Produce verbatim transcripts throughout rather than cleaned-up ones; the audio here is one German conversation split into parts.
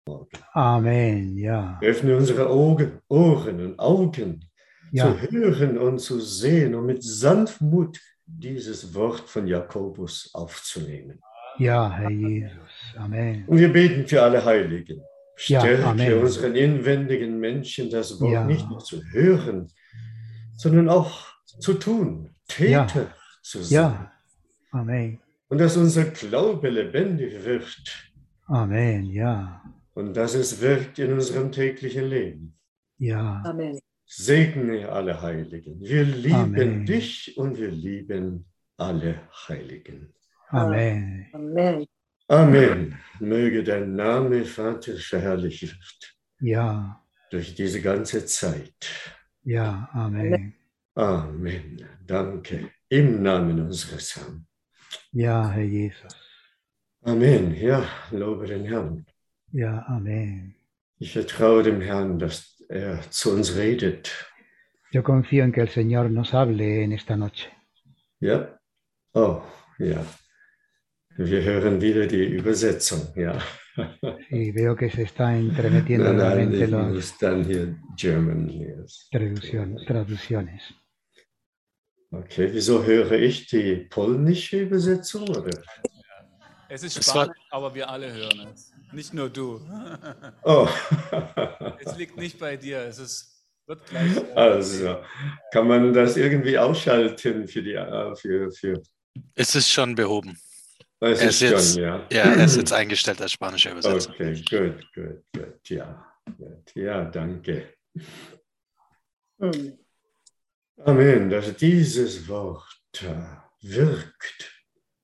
Amen, ja. Öffne unsere Augen, Ohren und Augen, Ja. zu hören und zu sehen und mit Sanftmut dieses Wort von Jakobus aufzunehmen. Ja, Herr Jesus. Amen. Und wir beten für alle Heiligen. Ja, Stärke Amen. unseren inwendigen Menschen, das Wort Ja. nicht nur zu hören, sondern auch zu tun, Täter Ja. zu sein. Ja, Amen. Und dass unser Glaube lebendig wird. Amen, ja. Und dass es wirkt in unserem täglichen Leben. Ja. Amen. Segne alle Heiligen. Wir lieben Amen. dich und wir lieben alle Heiligen. Amen. Amen. Amen. Möge dein Name, Vater, verherrlicht wird. Ja. Durch diese ganze Zeit. Ja, Amen. Amen. Danke. Im Namen unseres Herrn. Ja, Herr Jesus. Amen. Ja, lobe den Herrn. Ja, Amen. Ich vertraue dem Herrn, dass er zu uns redet. Yo confío en que el Señor nos hable en esta noche. Ja. Oh, ja. Wir hören wieder die Übersetzung, ja. Sí, veo que se está entremetiendo Nein, nein, nuevamente ich las muss dann hier German. Yes. traducción, traducciones. Okay, wieso höre ich die polnische Übersetzung, oder? Es ist Es war- Spanisch, aber wir alle hören es. Nicht nur du. Oh, Es liegt nicht bei dir. Es ist, wird gleich. äh, also, kann man das irgendwie ausschalten für die, äh, für, für, Es ist schon behoben. es Er ist ist jetzt- schon, ja. Ja, er ist jetzt eingestellt als spanischer Übersetzer. Okay, gut, gut, gut, ja, gut, ja, danke. Hm. Amen, dass dieses Wort äh, wirkt.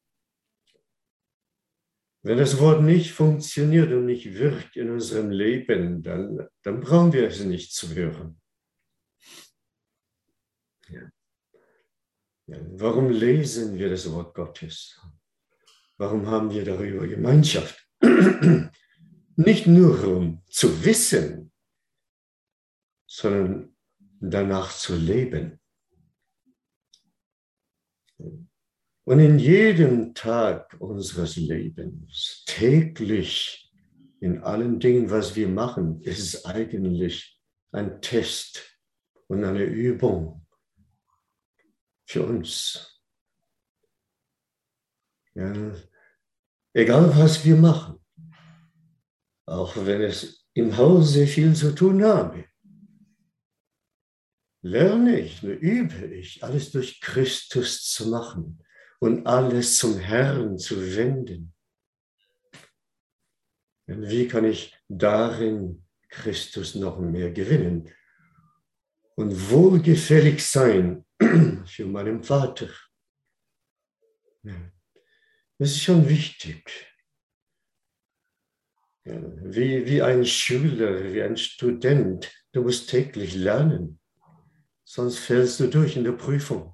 Wenn das Wort nicht funktioniert und nicht wirkt in unserem Leben, dann, dann brauchen wir es nicht zu hören. Ja. Ja, warum lesen wir das Wort Gottes? Warum haben wir darüber Gemeinschaft? Nicht nur um zu wissen, sondern danach zu leben. Und in jedem Tag unseres Lebens, täglich, in allen Dingen, was wir machen, ist es eigentlich ein Test und eine Übung für uns. Ja, egal, was wir machen, auch wenn es im Hause viel zu tun habe, lerne ich, übe ich, alles durch Christus zu machen und alles zum Herrn zu wenden. Und wie kann ich darin Christus noch mehr gewinnen und wohlgefällig sein für meinen Vater? Das ist schon wichtig. Wie, wie ein Schüler, wie ein Student, du musst täglich lernen, sonst fällst du durch in der Prüfung.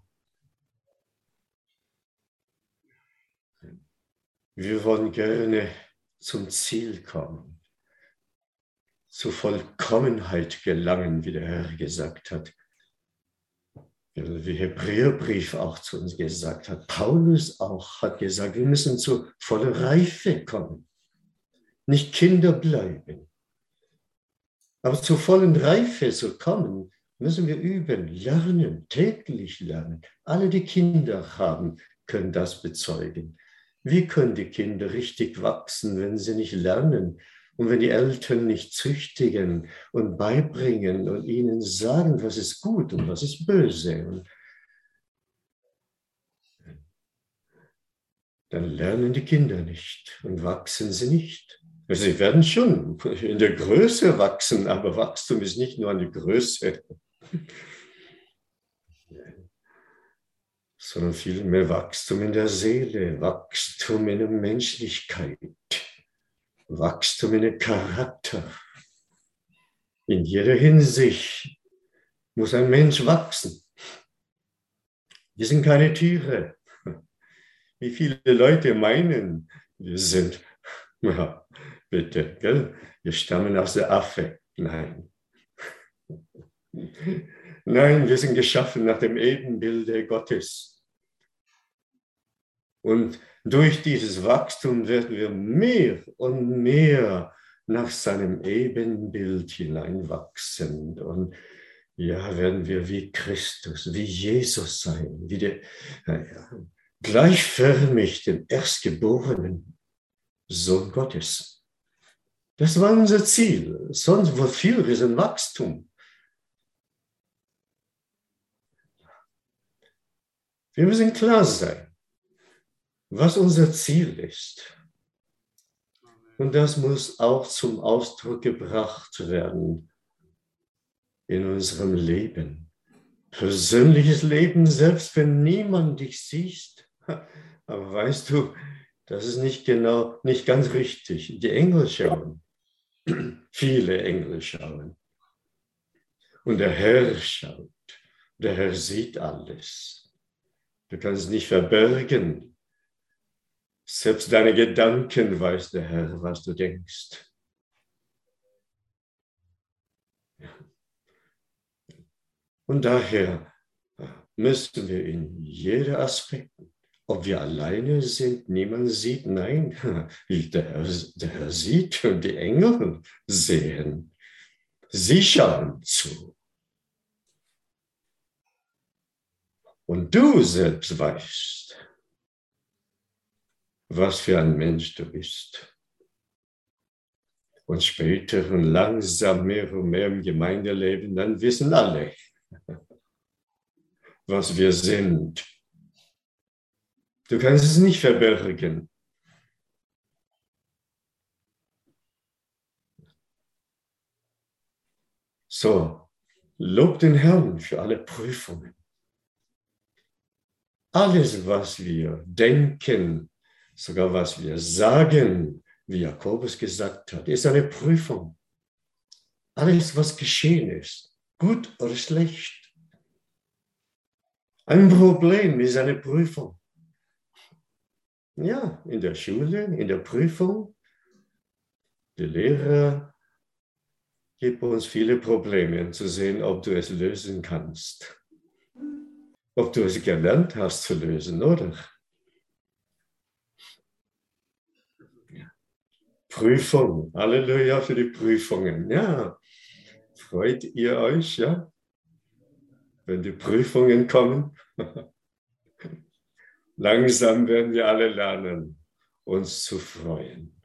Wir wollen gerne zum Ziel kommen, zur Vollkommenheit gelangen, wie der Herr gesagt hat. Wie Hebräerbrief auch zu uns gesagt hat. Paulus auch hat gesagt, wir müssen zur vollen Reife kommen. Nicht Kinder bleiben. Aber zur vollen Reife zu kommen, müssen wir üben, lernen, täglich lernen. Alle, die Kinder haben, können das bezeugen. Wie können die Kinder richtig wachsen, wenn sie nicht lernen und wenn die Eltern nicht züchtigen und beibringen und ihnen sagen, was ist gut und was ist böse? Und dann lernen die Kinder nicht und wachsen sie nicht. Also sie werden schon in der Größe wachsen, aber Wachstum ist nicht nur an der Größe, sondern vielmehr Wachstum in der Seele, Wachstum in der Menschlichkeit, Wachstum in den Charakter. In jeder Hinsicht muss ein Mensch wachsen. Wir sind keine Tiere. Wie viele Leute meinen, wir sind, ja, bitte, gell? Wir stammen aus der Affe. Nein. Nein, wir sind geschaffen nach dem Ebenbilde Gottes. Und durch dieses Wachstum werden wir mehr und mehr nach seinem Ebenbild hineinwachsen. Und ja, werden wir wie Christus, wie Jesus sein, wie der, ja, gleichförmig den erstgeborenen Sohn Gottes. Das war unser Ziel. Sonst, wofür wir sind Wachstum. Wir müssen klar sein, was unser Ziel ist. Und das muss auch zum Ausdruck gebracht werden in unserem Leben. Persönliches Leben, selbst wenn niemand dich sieht. Aber weißt du, das ist nicht genau, nicht ganz richtig. Die Engel schauen. Viele Engel schauen. Und der Herr schaut. Der Herr sieht alles. Du kannst es nicht verbergen. Selbst deine Gedanken weiß der Herr, was du denkst. Und daher müssen wir in jedem Aspekt, ob wir alleine sind, niemand sieht, nein, der Herr, der Herr sieht und die Engel sehen. Sie schauen zu. Und du selbst weißt, was für ein Mensch du bist. Und später und langsam mehr und mehr im Gemeindeleben, dann wissen alle, was wir sind. Du kannst es nicht verbergen. So, lob den Herrn für alle Prüfungen. Alles, was wir denken, sogar was wir sagen, wie Jakobus gesagt hat, ist eine Prüfung. Alles, was geschehen ist, gut oder schlecht. Ein Problem ist eine Prüfung. Ja, in der Schule, in der Prüfung, die Lehrer geben uns viele Probleme, um zu sehen, ob du es lösen kannst. Ob du es gelernt hast zu lösen, oder? Ja. Prüfung, Halleluja für die Prüfungen. Ja, freut ihr euch, ja? Wenn die Prüfungen kommen? Langsam werden wir alle lernen, uns zu freuen.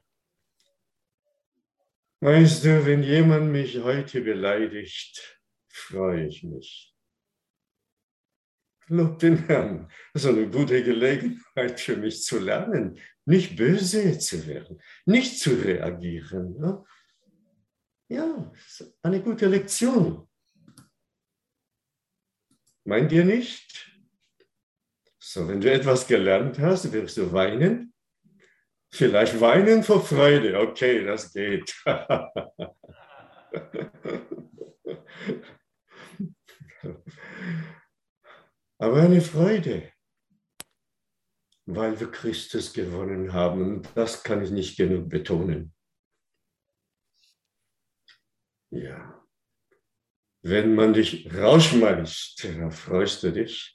Weißt du, wenn jemand mich heute beleidigt, freue ich mich. Lob den Herrn. Das ist eine gute Gelegenheit für mich zu lernen, nicht böse zu werden, nicht zu reagieren. Ja, ja, eine gute Lektion. Meint ihr nicht? So, wenn du etwas gelernt hast, wirst du weinen. Vielleicht weinen vor Freude. Okay, das geht. Aber eine Freude, weil wir Christus gewonnen haben. Und das kann ich nicht genug betonen. Ja. Wenn man dich rausschmeißt, dann freust du dich.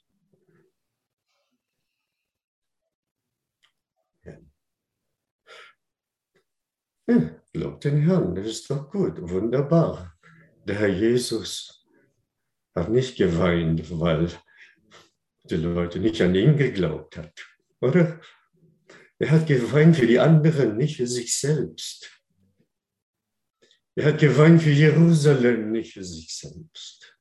Ja. Ja, lob den Herrn, das ist doch gut, wunderbar. Der Herr Jesus hat nicht geweint, weil die Leute nicht an ihn geglaubt haben, oder? Er hat geweint für die anderen, nicht für sich selbst. Er hat geweint für Jerusalem, nicht für sich selbst.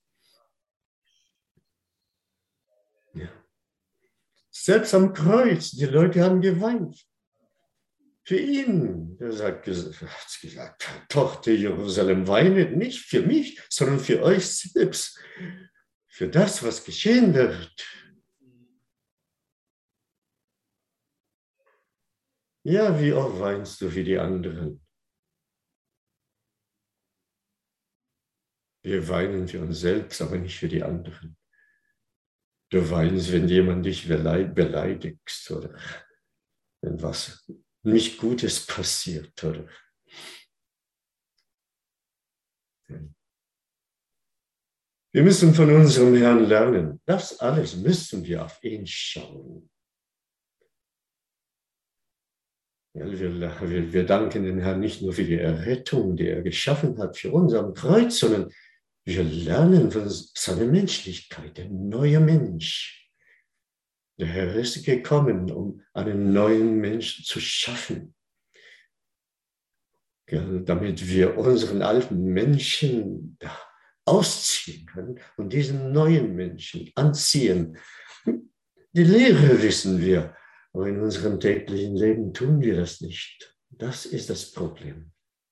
Ja. Selbst am Kreuz, die Leute haben geweint. Für ihn. Er hat gesagt, Tochter Jerusalem, weinet nicht für mich, sondern für euch selbst. Für das, was geschehen wird. Ja, wie oft weinst du für die anderen? Wir weinen für uns selbst, aber nicht für die anderen. Du weinst, wenn jemand dich beleidigt oder wenn was nicht Gutes passiert, oder? Wir müssen von unserem Herrn lernen. Das alles müssen wir auf ihn schauen. Ja, wir, wir, wir danken dem Herrn nicht nur für die Errettung, die er geschaffen hat für uns am Kreuz, sondern wir lernen von seiner Menschlichkeit, der neue Mensch. Der Herr ist gekommen, um einen neuen Menschen zu schaffen, ja, damit wir unseren alten Menschen ausziehen können und diesen neuen Menschen anziehen. Die Lehre wissen wir, aber in unserem täglichen Leben tun wir das nicht. Das ist das Problem.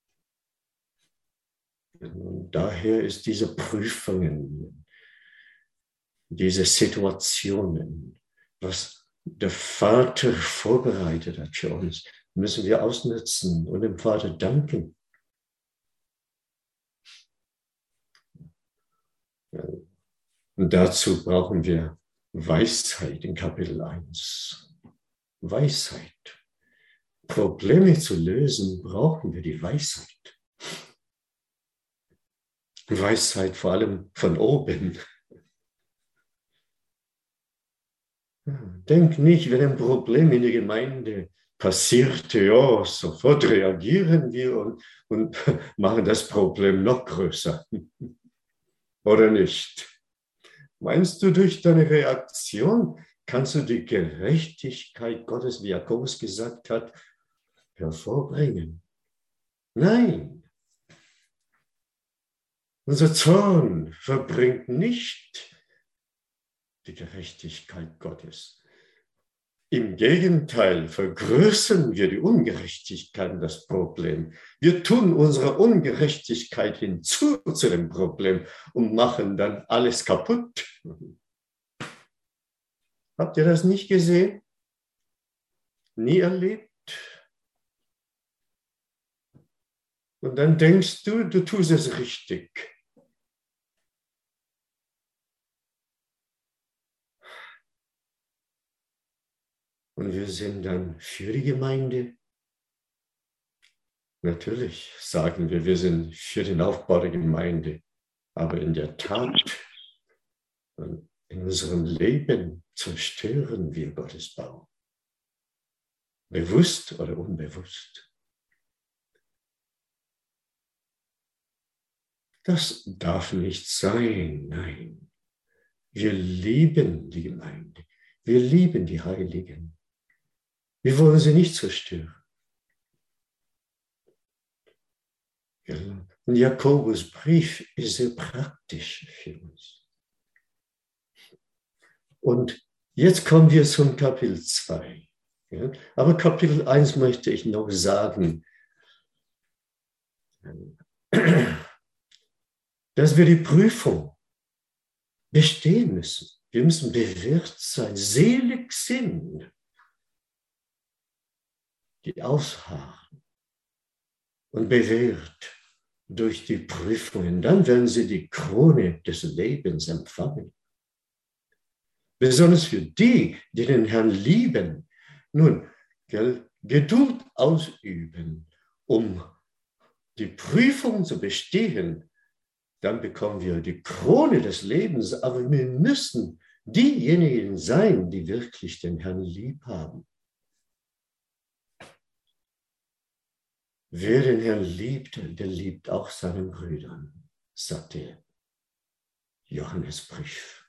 Und daher ist diese Prüfungen, diese Situationen, was der Vater vorbereitet hat für uns, müssen wir ausnutzen und dem Vater danken. Und dazu brauchen wir Weisheit in Kapitel eins. Weisheit. Probleme zu lösen, brauchen wir die Weisheit. Weisheit vor allem von oben. Denk nicht, wenn ein Problem in der Gemeinde passiert, ja, sofort reagieren wir und, und machen das Problem noch größer. Oder nicht? Meinst du, durch deine Reaktion kannst du die Gerechtigkeit Gottes, wie Jakobus gesagt hat, hervorbringen? Nein. Unser Zorn verbringt nicht die Gerechtigkeit Gottes. Im Gegenteil vergrößern wir die Ungerechtigkeit, das Problem. Wir tun unsere Ungerechtigkeit hinzu zu dem Problem und machen dann alles kaputt. Habt ihr das nicht gesehen? Nie erlebt? Und dann denkst du, du tust es richtig. Und wir sind dann für die Gemeinde. Natürlich sagen wir, wir sind für den Aufbau der Gemeinde. Aber in der Tat, in unserem Leben zerstören wir Gottes Bau. Bewusst oder unbewusst. Das darf nicht sein, nein. Wir lieben die Gemeinde. Wir lieben die Heiligen. Wir wollen sie nicht zerstören. Und Jakobus Brief ist sehr praktisch für uns. Und jetzt kommen wir zum Kapitel zwei. Aber Kapitel eins möchte ich noch sagen, dass wir die Prüfung bestehen müssen. Wir müssen bewährt sein, selig sind, die ausharren und bewährt durch die Prüfungen. Dann werden sie die Krone des Lebens empfangen. Besonders für die, die den Herrn lieben, nun, gell, Geduld ausüben, um die Prüfung zu bestehen. Dann bekommen wir die Krone des Lebens, aber wir müssen diejenigen sein, die wirklich den Herrn lieb haben. Wer den Herrn liebt, der liebt auch seinen Brüdern, sagte Johannesbrief.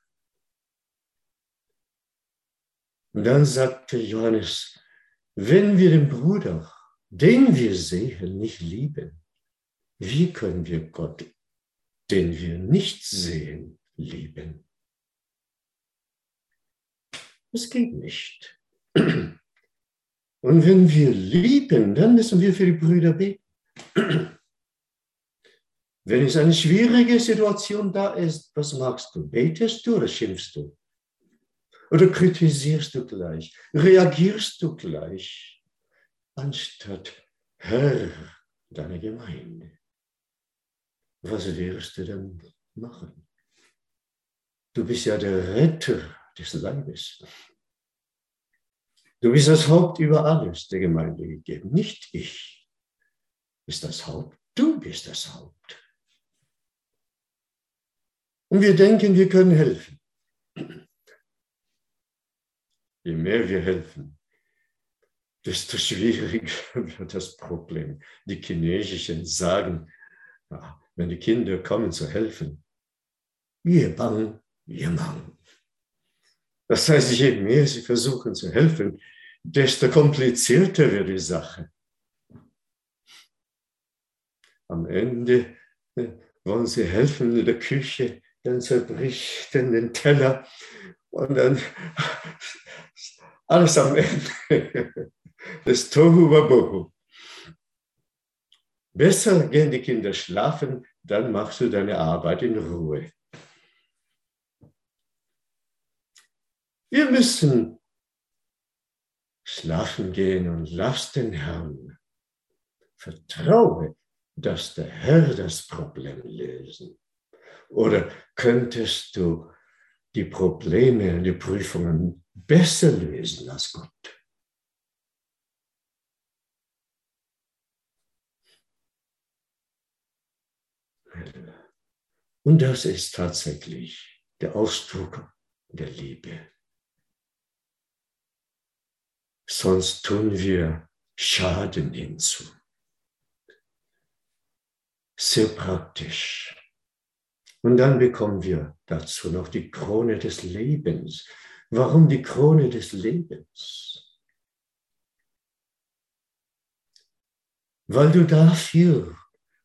Und dann sagte Johannes, wenn wir den Bruder, den wir sehen, nicht lieben, wie können wir Gott, den wir nicht sehen, lieben? Das geht nicht. Und wenn wir lieben, dann müssen wir für die Brüder beten. Wenn es eine schwierige Situation da ist, was machst du? Betest du oder schimpfst du? Oder kritisierst du gleich? Reagierst du gleich? Anstatt Herr deiner Gemeinde. Was wirst du denn machen? Du bist ja der Retter des Leibes. Du bist das Haupt über alles der Gemeinde gegeben. Nicht ich ist das Haupt, du bist das Haupt. Und wir denken, wir können helfen. Je mehr wir helfen, desto schwieriger wird das Problem. Die Chinesischen sagen, ja, wenn die Kinder kommen zu helfen, wir bang, wir mang. Das heißt, je mehr sie versuchen zu helfen, desto komplizierter wird die Sache. Am Ende wollen sie helfen in der Küche, dann zerbricht den Teller und dann alles am Ende. Das Tohu Wabohu. Besser gehen die Kinder schlafen, dann machst du deine Arbeit in Ruhe. Wir müssen schlafen gehen und lass den Herrn. Vertraue, dass der Herr das Problem lösen. Oder könntest du die Probleme und die Prüfungen besser lösen als Gott? Und das ist tatsächlich der Ausdruck der Liebe. Sonst tun wir Schaden hinzu. Sehr praktisch. Und dann bekommen wir dazu noch die Krone des Lebens. Warum die Krone des Lebens? Weil du dafür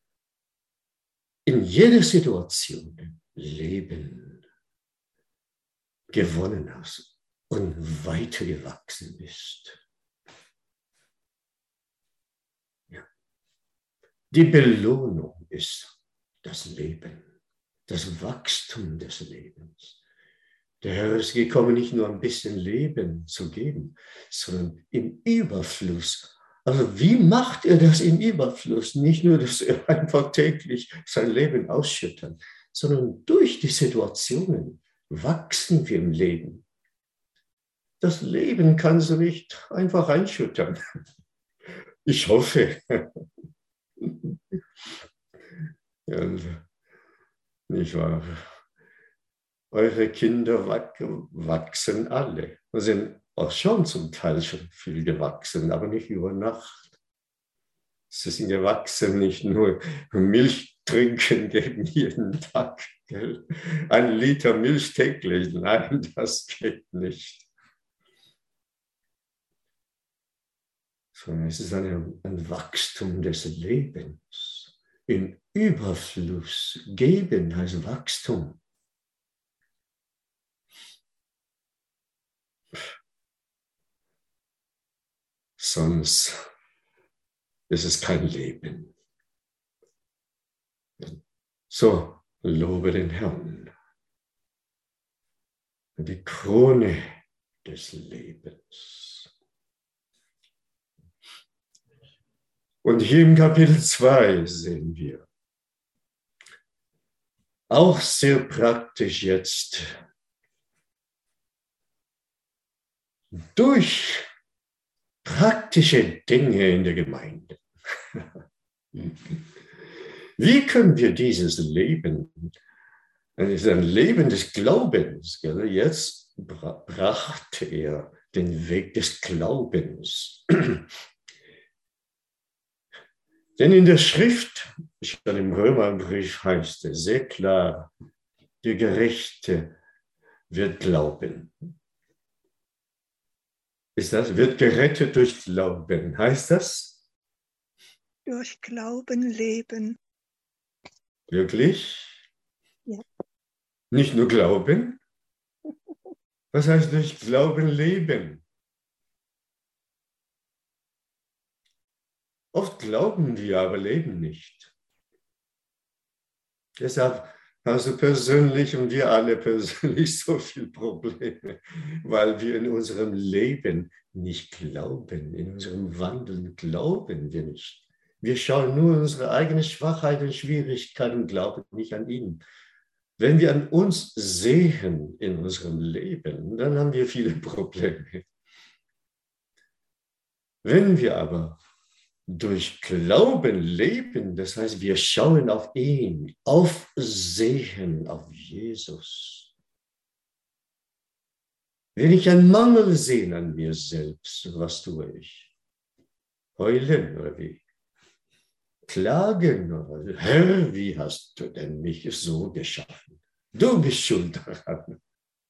in jeder Situation Leben gewonnen hast und weitergewachsen bist. Ja. Die Belohnung ist das Leben, das Wachstum des Lebens. Der Herr ist gekommen, nicht nur ein bisschen Leben zu geben, sondern im Überfluss. Also wie macht er das im Überfluss? Nicht nur, dass er einfach täglich sein Leben ausschüttet, sondern durch die Situationen wachsen wir im Leben. Das Leben kannst du nicht einfach einschüttern. Ich hoffe. Ja, nicht wahr? Eure Kinder wachsen alle. Wir sind auch schon zum Teil schon viel gewachsen, aber nicht über Nacht. Sie sind gewachsen, nicht nur Milch trinken gegen jeden Tag. Gell? Ein Liter Milch täglich, nein, das geht nicht. Sondern es ist ein, ein Wachstum des Lebens. Im Überfluss. Geben heißt Wachstum. Sonst ist es kein Leben. So, lobe den Herrn. Die Krone des Lebens. Und hier im Kapitel zwei sehen wir, auch sehr praktisch jetzt, durch praktische Dinge in der Gemeinde. Wie können wir dieses Leben, es ist ein Leben des Glaubens, jetzt brachte er den Weg des Glaubens. Denn in der Schrift, schon im Römerbrief heißt es sehr klar, der Gerechte wird glauben. Ist das? Wird gerettet durch Glauben. Heißt das? Durch Glauben leben. Wirklich? Ja. Nicht nur Glauben? Was heißt durch Glauben leben? Oft glauben wir, aber leben nicht. Deshalb hast du persönlich und wir alle persönlich so viele Probleme, weil wir in unserem Leben nicht glauben, in unserem Wandeln glauben wir nicht. Wir schauen nur unsere eigene Schwachheit und Schwierigkeit und glauben nicht an ihn. Wenn wir an uns sehen in unserem Leben, dann haben wir viele Probleme. Wenn wir aber durch Glauben leben, das heißt, wir schauen auf ihn, aufsehen auf Jesus. Wenn ich einen Mangel sehe an mir selbst, was tue ich? heulen oder wie? Klagen oder Herr, wie hast du denn mich so geschaffen? Du bist schuld daran.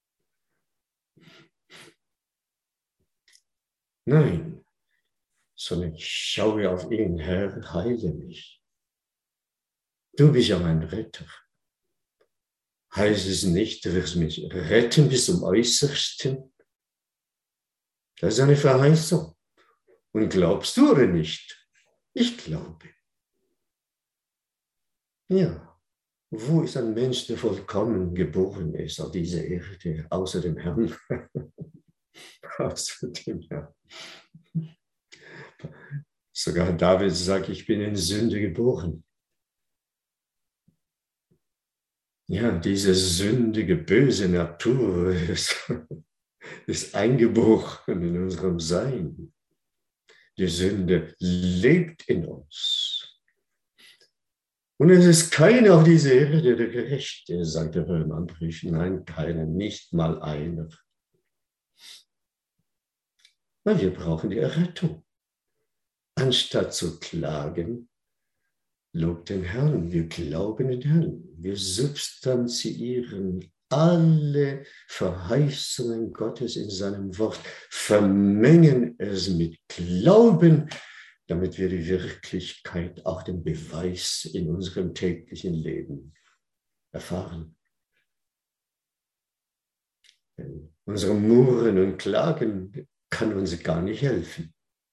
Nein, sondern ich schaue auf ihn, Herr, heile mich. Du bist ja mein Retter. Heißt es nicht, du wirst mich retten bis zum Äußersten? Das ist eine Verheißung. Und glaubst du oder nicht? Ich glaube. Ja, wo ist ein Mensch, der vollkommen geboren ist auf dieser Erde, außer dem Herrn? Außer dem Herrn. Sogar David sagt, ich bin in Sünde geboren. Ja, diese sündige, böse Natur ist, ist eingeboren in unserem Sein. Die Sünde lebt in uns. Und es ist keiner auf dieser Erde, der gerecht ist, sagt der Römerbrief. Nein, keiner, nicht mal einer. Weil wir brauchen die Errettung. Anstatt zu klagen, lobt den Herrn. Wir glauben den Herrn. Wir substanziieren alle Verheißungen Gottes in seinem Wort, vermengen es mit Glauben, damit wir die Wirklichkeit, auch den Beweis in unserem täglichen Leben erfahren. Denn unsere Murren und Klagen kann uns gar nicht helfen.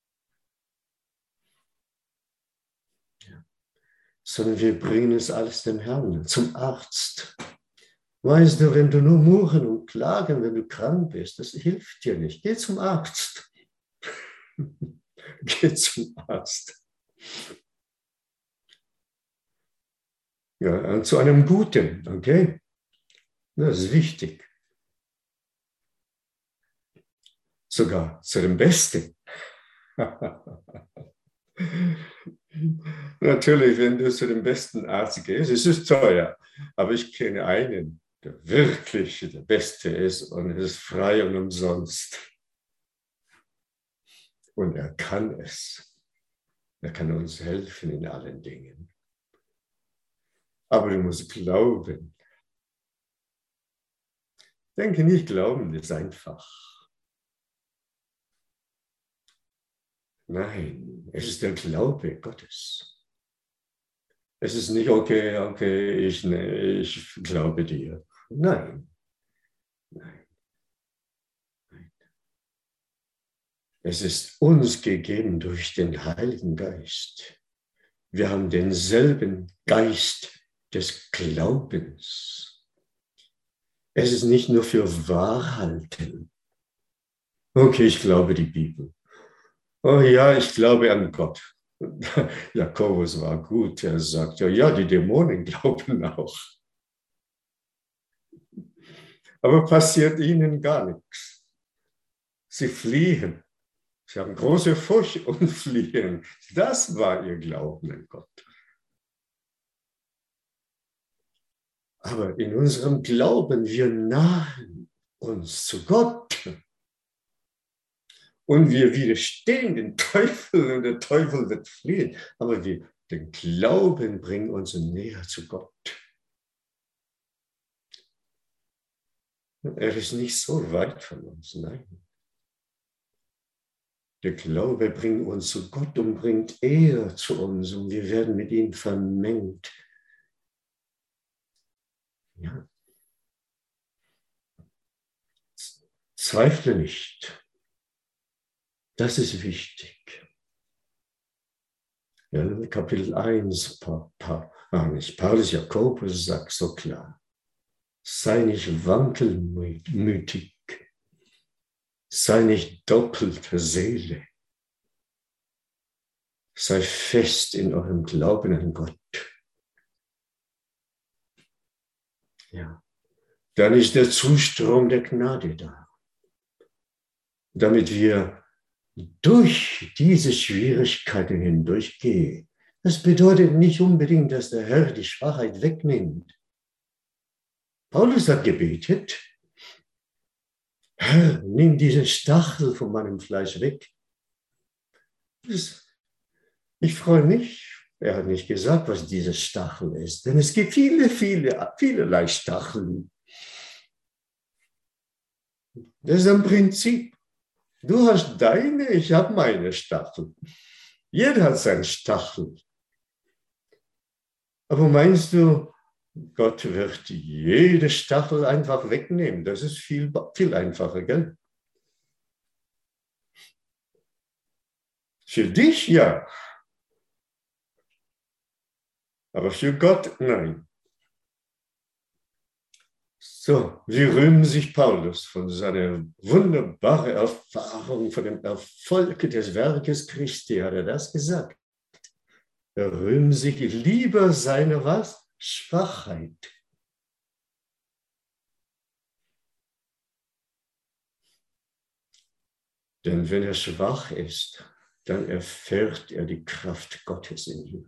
Ja. Sondern wir bringen es alles dem Herrn, zum Arzt. Weißt du, wenn du nur murren und klagen, wenn du krank bist, das hilft dir nicht. Geh zum Arzt. Geh zum Arzt. Ja, und zu einem Guten, okay? Das ist wichtig. Sogar zu dem Besten. Natürlich, wenn du zu dem besten Arzt gehst, es ist teuer, aber ich kenne einen, der wirklich der Beste ist und es ist frei und umsonst. Und er kann es. Er kann uns helfen in allen Dingen. Aber du musst glauben. Denke nicht, Glauben ist einfach. Nein, es ist der Glaube Gottes. Es ist nicht, okay, okay, ich, ne, ich glaube dir. Nein. Nein. Nein. Es ist uns gegeben durch den Heiligen Geist. Wir haben denselben Geist des Glaubens. Es ist nicht nur für Wahrhalten. Okay, ich glaube die Bibel. Oh ja, ich glaube an Gott. Jakobus war gut, er sagt, ja, ja, die Dämonen glauben auch. Aber passiert ihnen gar nichts. Sie fliehen. Sie haben große Furcht und fliehen. Das war ihr Glauben an Gott. Aber in unserem Glauben, wir nahen uns zu Gott. Und wir widerstehen den Teufel und der Teufel wird fliehen. Aber wir, den Glauben bringt uns näher zu Gott. Er ist nicht so weit von uns, nein. Der Glaube bringt uns zu Gott und bringt er zu uns und wir werden mit ihm vermengt. Ja. Zweifle nicht. Das ist wichtig. Ja, Kapitel eins, pa, pa, ah, nicht, Paulus Jakobus sagt so klar, sei nicht wankelmütig, sei nicht doppelter Seele, sei fest in eurem Glauben an Gott. Ja, dann ist der Zustrom der Gnade da, damit wir durch diese Schwierigkeiten hindurchgehen. Das bedeutet nicht unbedingt, dass der Herr die Schwachheit wegnimmt. Paulus hat gebetet, Herr, nimm diesen Stachel von meinem Fleisch weg. Das, Ich freue mich, er hat nicht gesagt, was dieses Stachel ist, denn es gibt viele, viele, vielerlei Stacheln. Das ist ein Prinzip. Du hast deine, ich habe meine Stachel. Jeder hat seinen Stachel. Aber meinst du, Gott wird jede Stachel einfach wegnehmen? Das ist viel, viel einfacher, gell? Für dich ja. Aber für Gott nein. So, wie rühmen sich Paulus von seiner wunderbaren Erfahrung, von dem Erfolg des Werkes Christi, hat er das gesagt. Er rühmt sich lieber seiner was? Schwachheit. Denn wenn er schwach ist, dann erfährt er die Kraft Gottes in ihm.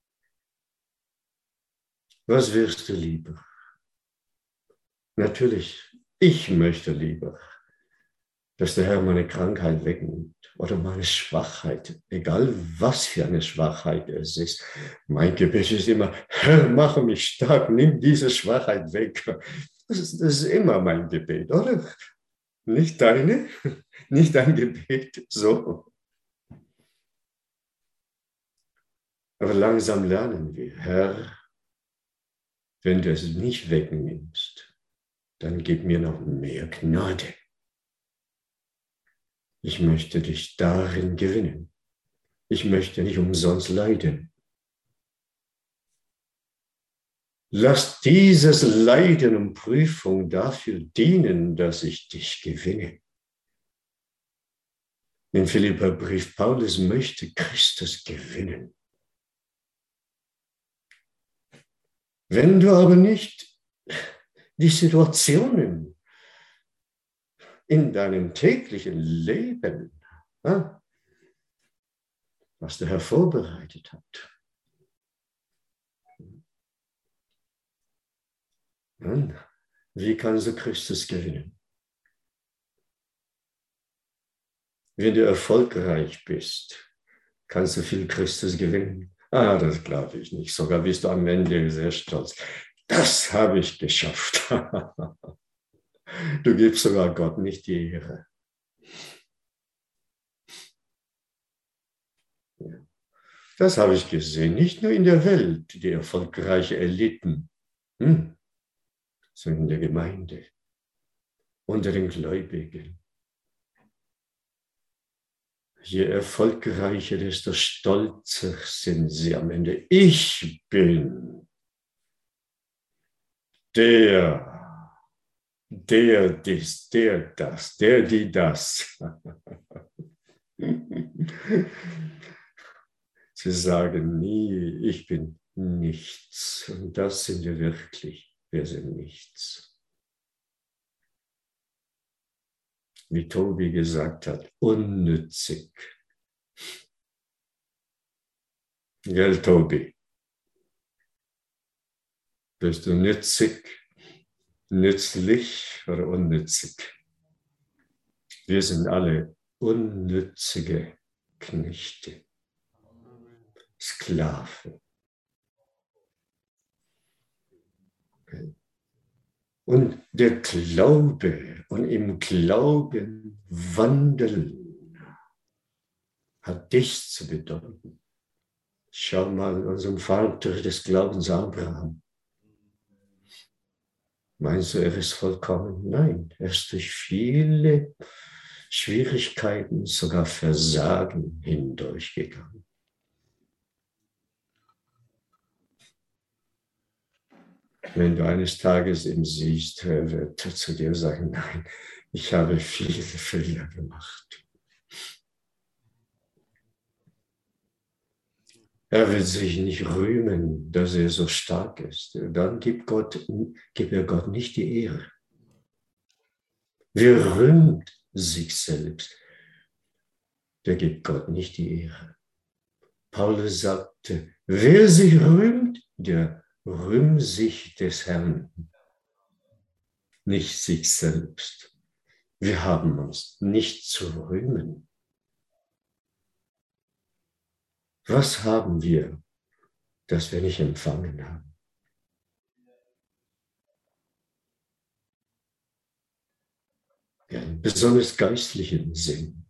Was wirst du lieber? Natürlich, ich möchte lieber, dass der Herr meine Krankheit wegnimmt oder meine Schwachheit, egal was für eine Schwachheit es ist. Mein Gebet ist immer, Herr, mache mich stark, nimm diese Schwachheit weg. Das ist, das ist immer mein Gebet, oder? Nicht deine, nicht dein Gebet, so. Aber langsam lernen wir, Herr, wenn du es nicht wegnimmst, dann gib mir noch mehr Gnade. Ich möchte dich darin gewinnen. Ich möchte nicht umsonst leiden. Lass dieses Leiden und Prüfung dafür dienen, dass ich dich gewinne. Im Philipperbrief, Paulus möchte Christus gewinnen. Wenn du aber nicht die Situationen in deinem täglichen Leben, was der Herr vorbereitet hat, dann, wie kannst du Christus gewinnen? Wenn du erfolgreich bist, kannst du viel Christus gewinnen. Ah, das glaube ich nicht. Sogar bist du am Ende sehr stolz. Das habe ich geschafft. Du gibst sogar Gott nicht die Ehre. Das habe ich gesehen, nicht nur in der Welt, die erfolgreiche Eliten, hm, sondern in der Gemeinde, unter den Gläubigen. Je erfolgreicher, desto stolzer sind sie am Ende. Ich bin der, der dies, der das, der die das. Sie sagen nie, ich bin nichts. Und das sind wir wirklich. Wir sind nichts. Wie Tobi gesagt hat, unnützig. Gell, Tobi? Bist du nützig, nützlich oder unnützig? Wir sind alle unnützige Knechte, Sklaven. Okay. Und der Glaube und im Glauben wandeln hat dies zu bedeuten. Schau mal unseren Vater des Glaubens Abraham. Meinst du, er ist vollkommen? Nein, er ist durch viele Schwierigkeiten, sogar Versagen hindurchgegangen. Wenn du eines Tages ihn siehst, er wird zu dir sagen, nein, ich habe viele Fehler gemacht. Er will sich nicht rühmen, dass er so stark ist. Dann gibt, Gott, gibt er Gott nicht die Ehre. Wer rühmt sich selbst, der gibt Gott nicht die Ehre. Paulus sagte, wer sich rühmt, der rühmt sich des Herrn, nicht sich selbst. Wir haben uns nicht zu rühmen. Was haben wir, das wir nicht empfangen haben? Ja, einen besonders geistlichen Sinn.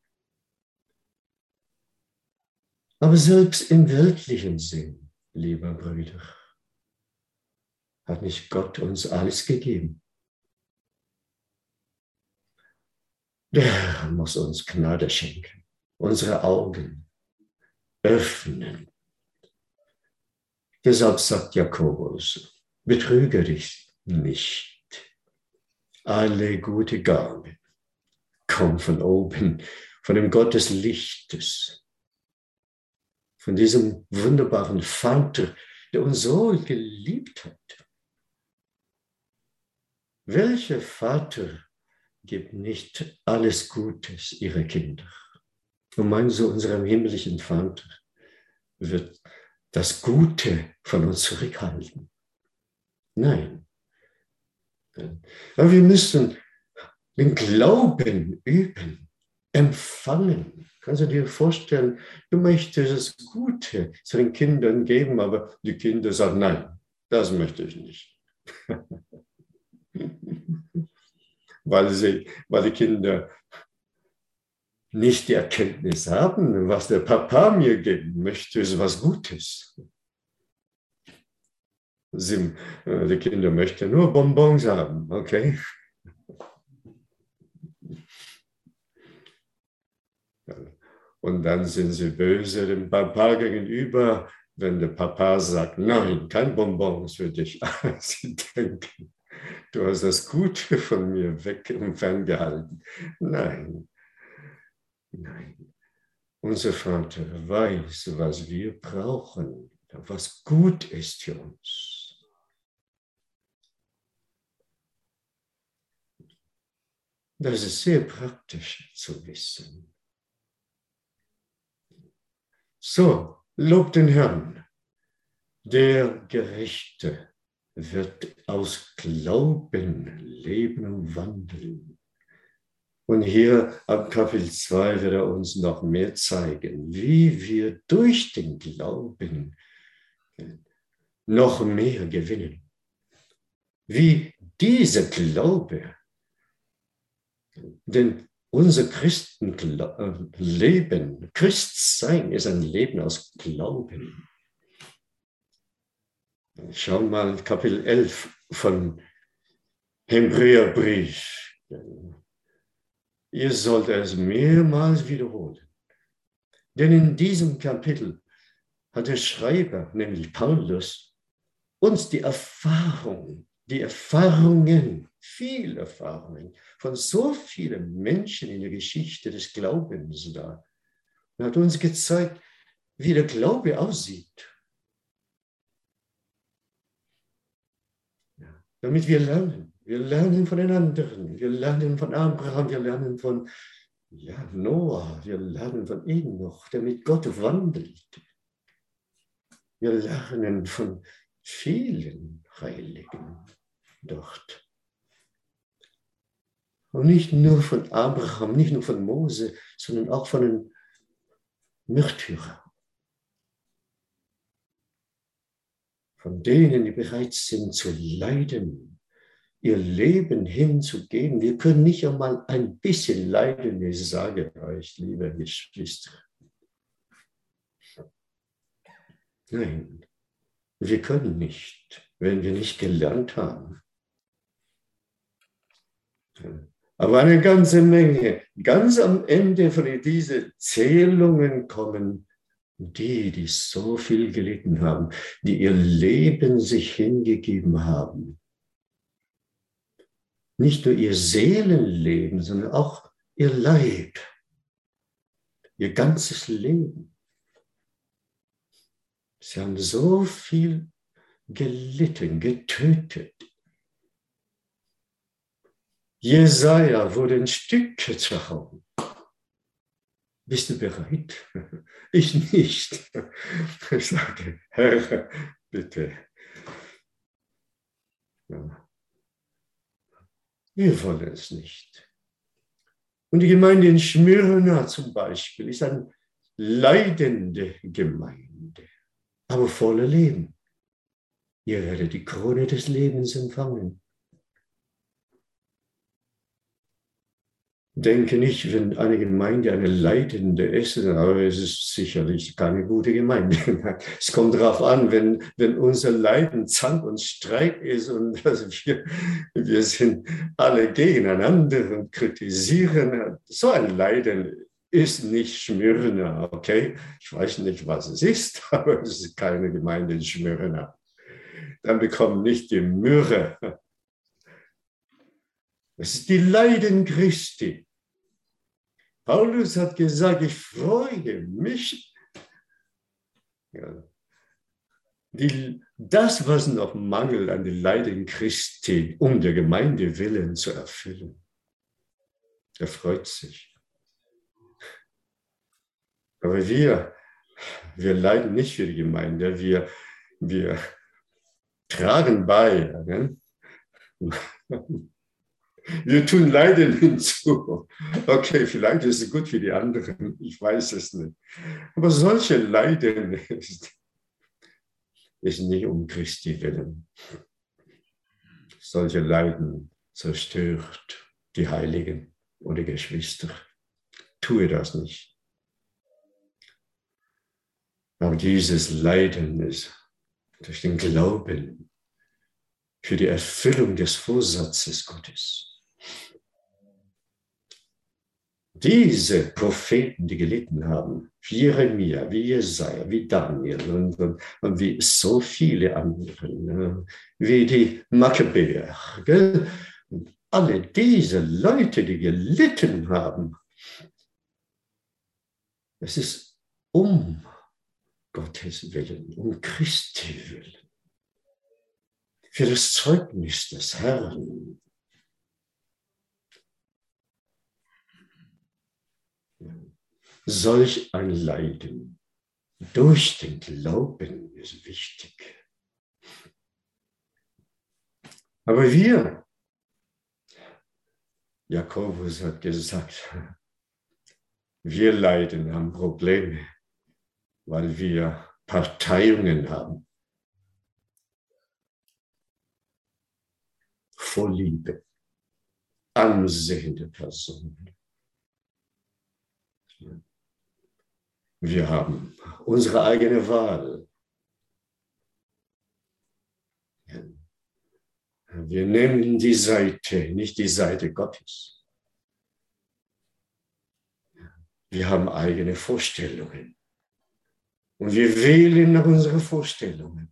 Aber selbst im weltlichen Sinn, lieber Brüder, hat nicht Gott uns alles gegeben. Der Herr muss uns Gnade schenken, unsere Augen öffnen. Deshalb sagt Jakobus, betrüge dich nicht. Alle gute Gabe kommt von oben, von dem Gott des Lichtes, von diesem wunderbaren Vater, der uns so geliebt hat. Welcher Vater gibt nicht alles Gutes ihre Kinder? Und meinst du, unserem himmlischen Vater wird das Gute von uns zurückhalten? Nein. Aber wir müssen den Glauben üben, empfangen. Kannst du dir vorstellen, du möchtest das Gute zu den Kindern geben, aber die Kinder sagen, nein, das möchte ich nicht. weil, sie, weil die Kinder nicht die Erkenntnis haben, was der Papa mir geben möchte, ist was Gutes. Sie, die Kinder möchten nur Bonbons haben, okay? Und dann sind sie böse dem Papa gegenüber, wenn der Papa sagt, nein, kein Bonbons für dich. Sie denken, du hast das Gute von mir weg und ferngehalten. Nein, nein. Unser Vater weiß, was wir brauchen, was gut ist für uns. Das ist sehr praktisch zu wissen. So, lob den Herrn. Der Gerechte wird aus Glauben leben und wandeln. Und hier ab Kapitel zwei wird er uns noch mehr zeigen, wie wir durch den Glauben noch mehr gewinnen. Wie dieser Glaube, denn unser Christenleben, Christsein ist ein Leben aus Glauben. Schau mal Kapitel elf von Hebräerbrief. Ihr sollt es mehrmals wiederholen. Denn in diesem Kapitel hat der Schreiber, nämlich Paulus, uns die Erfahrung, die Erfahrungen, viele Erfahrungen von so vielen Menschen in der Geschichte des Glaubens da. Er hat uns gezeigt, wie der Glaube aussieht. Ja, damit wir lernen. Wir lernen von den anderen. Wir lernen von Abraham. Wir lernen von ja, Noah. Wir lernen von Enoch, der mit Gott wandelt. Wir lernen von vielen Heiligen dort. Und nicht nur von Abraham, nicht nur von Mose, sondern auch von den Märtyrern. Von denen, die bereit sind zu leiden, ihr Leben hinzugeben. Wir können nicht einmal ein bisschen leiden, ich sage euch, liebe Geschwister. Nein, wir können nicht, wenn wir nicht gelernt haben. Aber eine ganze Menge, ganz am Ende von diesen Zählungen kommen die, die so viel gelitten haben, die ihr Leben sich hingegeben haben. Nicht nur ihr Seelenleben, sondern auch ihr Leib, ihr ganzes Leben. Sie haben so viel gelitten, getötet. Jesaja wurde in Stücke zerhauen. Bist du bereit? Ich nicht. Ich sage, Herr, bitte. Ja. Wir wollen es nicht. Und die Gemeinde in Smyrna zum Beispiel ist eine leidende Gemeinde. Leidende, aber voller Leben. Ihr werdet die Krone des Lebens empfangen. Denke nicht, wenn eine Gemeinde eine Leidende ist, aber es ist sicherlich keine gute Gemeinde. Es kommt darauf an, wenn, wenn unser Leiden Zank und Streit ist und also wir, wir sind alle gegeneinander und kritisieren. So ein Leiden ist nicht Smyrna, okay? Ich weiß nicht, was es ist, aber es ist keine Gemeinde in Smyrna. Dann bekommt nicht die Myrrhe. Es ist die Leiden Christi. Paulus hat gesagt, ich freue mich. Ja. Die, das, was noch mangelt an die Leiden Christi, um der Gemeinde willen zu erfüllen. Er freut sich. Aber wir, wir leiden nicht für die Gemeinde, wir, wir tragen bei. Ne? Wir tun Leiden hinzu. Okay, vielleicht ist es gut für die anderen, ich weiß es nicht. Aber solche Leiden ist, ist nicht um Christi willen. Solche Leiden zerstört die Heiligen und die Geschwister. Tue das nicht. Aber dieses Leiden ist durch den Glauben für die Erfüllung des Vorsatzes Gottes. Diese Propheten, die gelitten haben, wie Jeremia, wie Jesaja, wie Daniel und, und, und wie so viele andere, wie die Makkabäer, gell? Alle diese Leute, die gelitten haben, es ist um Gottes Willen, um Christi Willen, für das Zeugnis des Herrn. Solch ein Leiden durch den Glauben ist wichtig. Aber wir, Jakobus hat gesagt, wir leiden an Probleme, weil wir Parteiungen haben. Vor Liebe, ansehende Personen. Wir haben unsere eigene Wahl. Wir nehmen die Seite, nicht die Seite Gottes. Wir haben eigene Vorstellungen. Und wir wählen nach unseren Vorstellungen.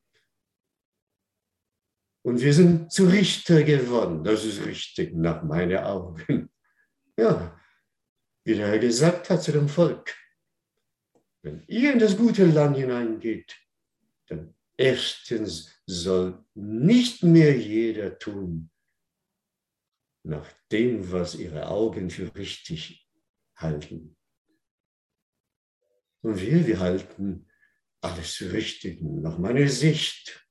Und wir sind zu Richter geworden. Das ist richtig, nach meinen Augen. Ja, wie der Herr gesagt hat zu dem Volk. Wenn ihr in das gute Land hineingeht, dann erstens soll nicht mehr jeder tun, nach dem, was ihre Augen für richtig halten. Und wir, wir halten alles für richtig, nach meiner Sicht.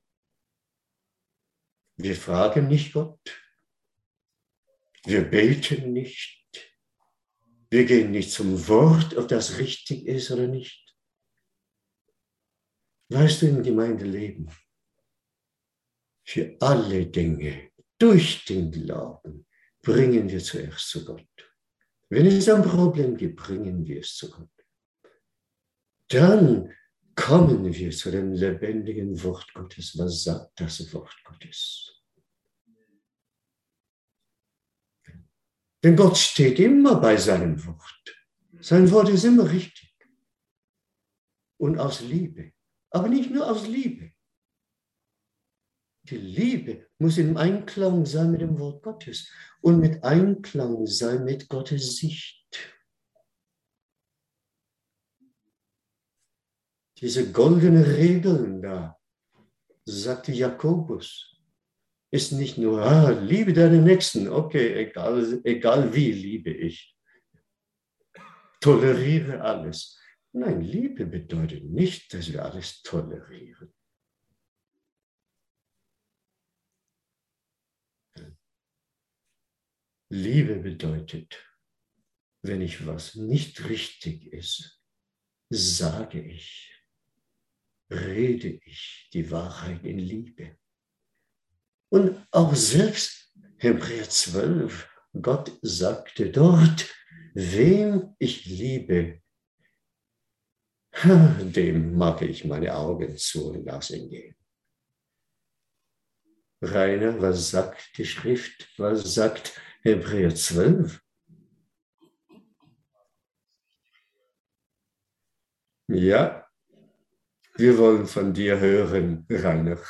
Wir fragen nicht Gott. Wir beten nicht. Wir gehen nicht zum Wort, ob das richtig ist oder nicht. Weißt du, im Gemeindeleben, für alle Dinge, durch den Glauben, bringen wir zuerst zu Gott. Wenn es ein Problem gibt, bringen wir es zu Gott. Dann kommen wir zu dem lebendigen Wort Gottes. Was sagt das Wort Gottes? Denn Gott steht immer bei seinem Wort. Sein Wort ist immer richtig. Und aus Liebe. Aber nicht nur aus Liebe. Die Liebe muss im Einklang sein mit dem Wort Gottes. Und mit Einklang sein mit Gottes Sicht. Diese goldenen Regeln da, sagte Jakobus, ist nicht nur, ah, liebe deinen Nächsten, okay, egal, egal wie liebe ich. Toleriere alles. Nein, Liebe bedeutet nicht, dass wir alles tolerieren. Liebe bedeutet, wenn ich was nicht richtig ist, sage ich. rede ich die Wahrheit in Liebe. Und auch selbst Hebräer zwölf, Gott sagte dort, wem ich liebe, dem mag ich meine Augen zu und lasse ihn gehen. Rainer, was sagt die Schrift? Was sagt Hebräer zwölf? Ja, wir wollen von dir hören, Rainer.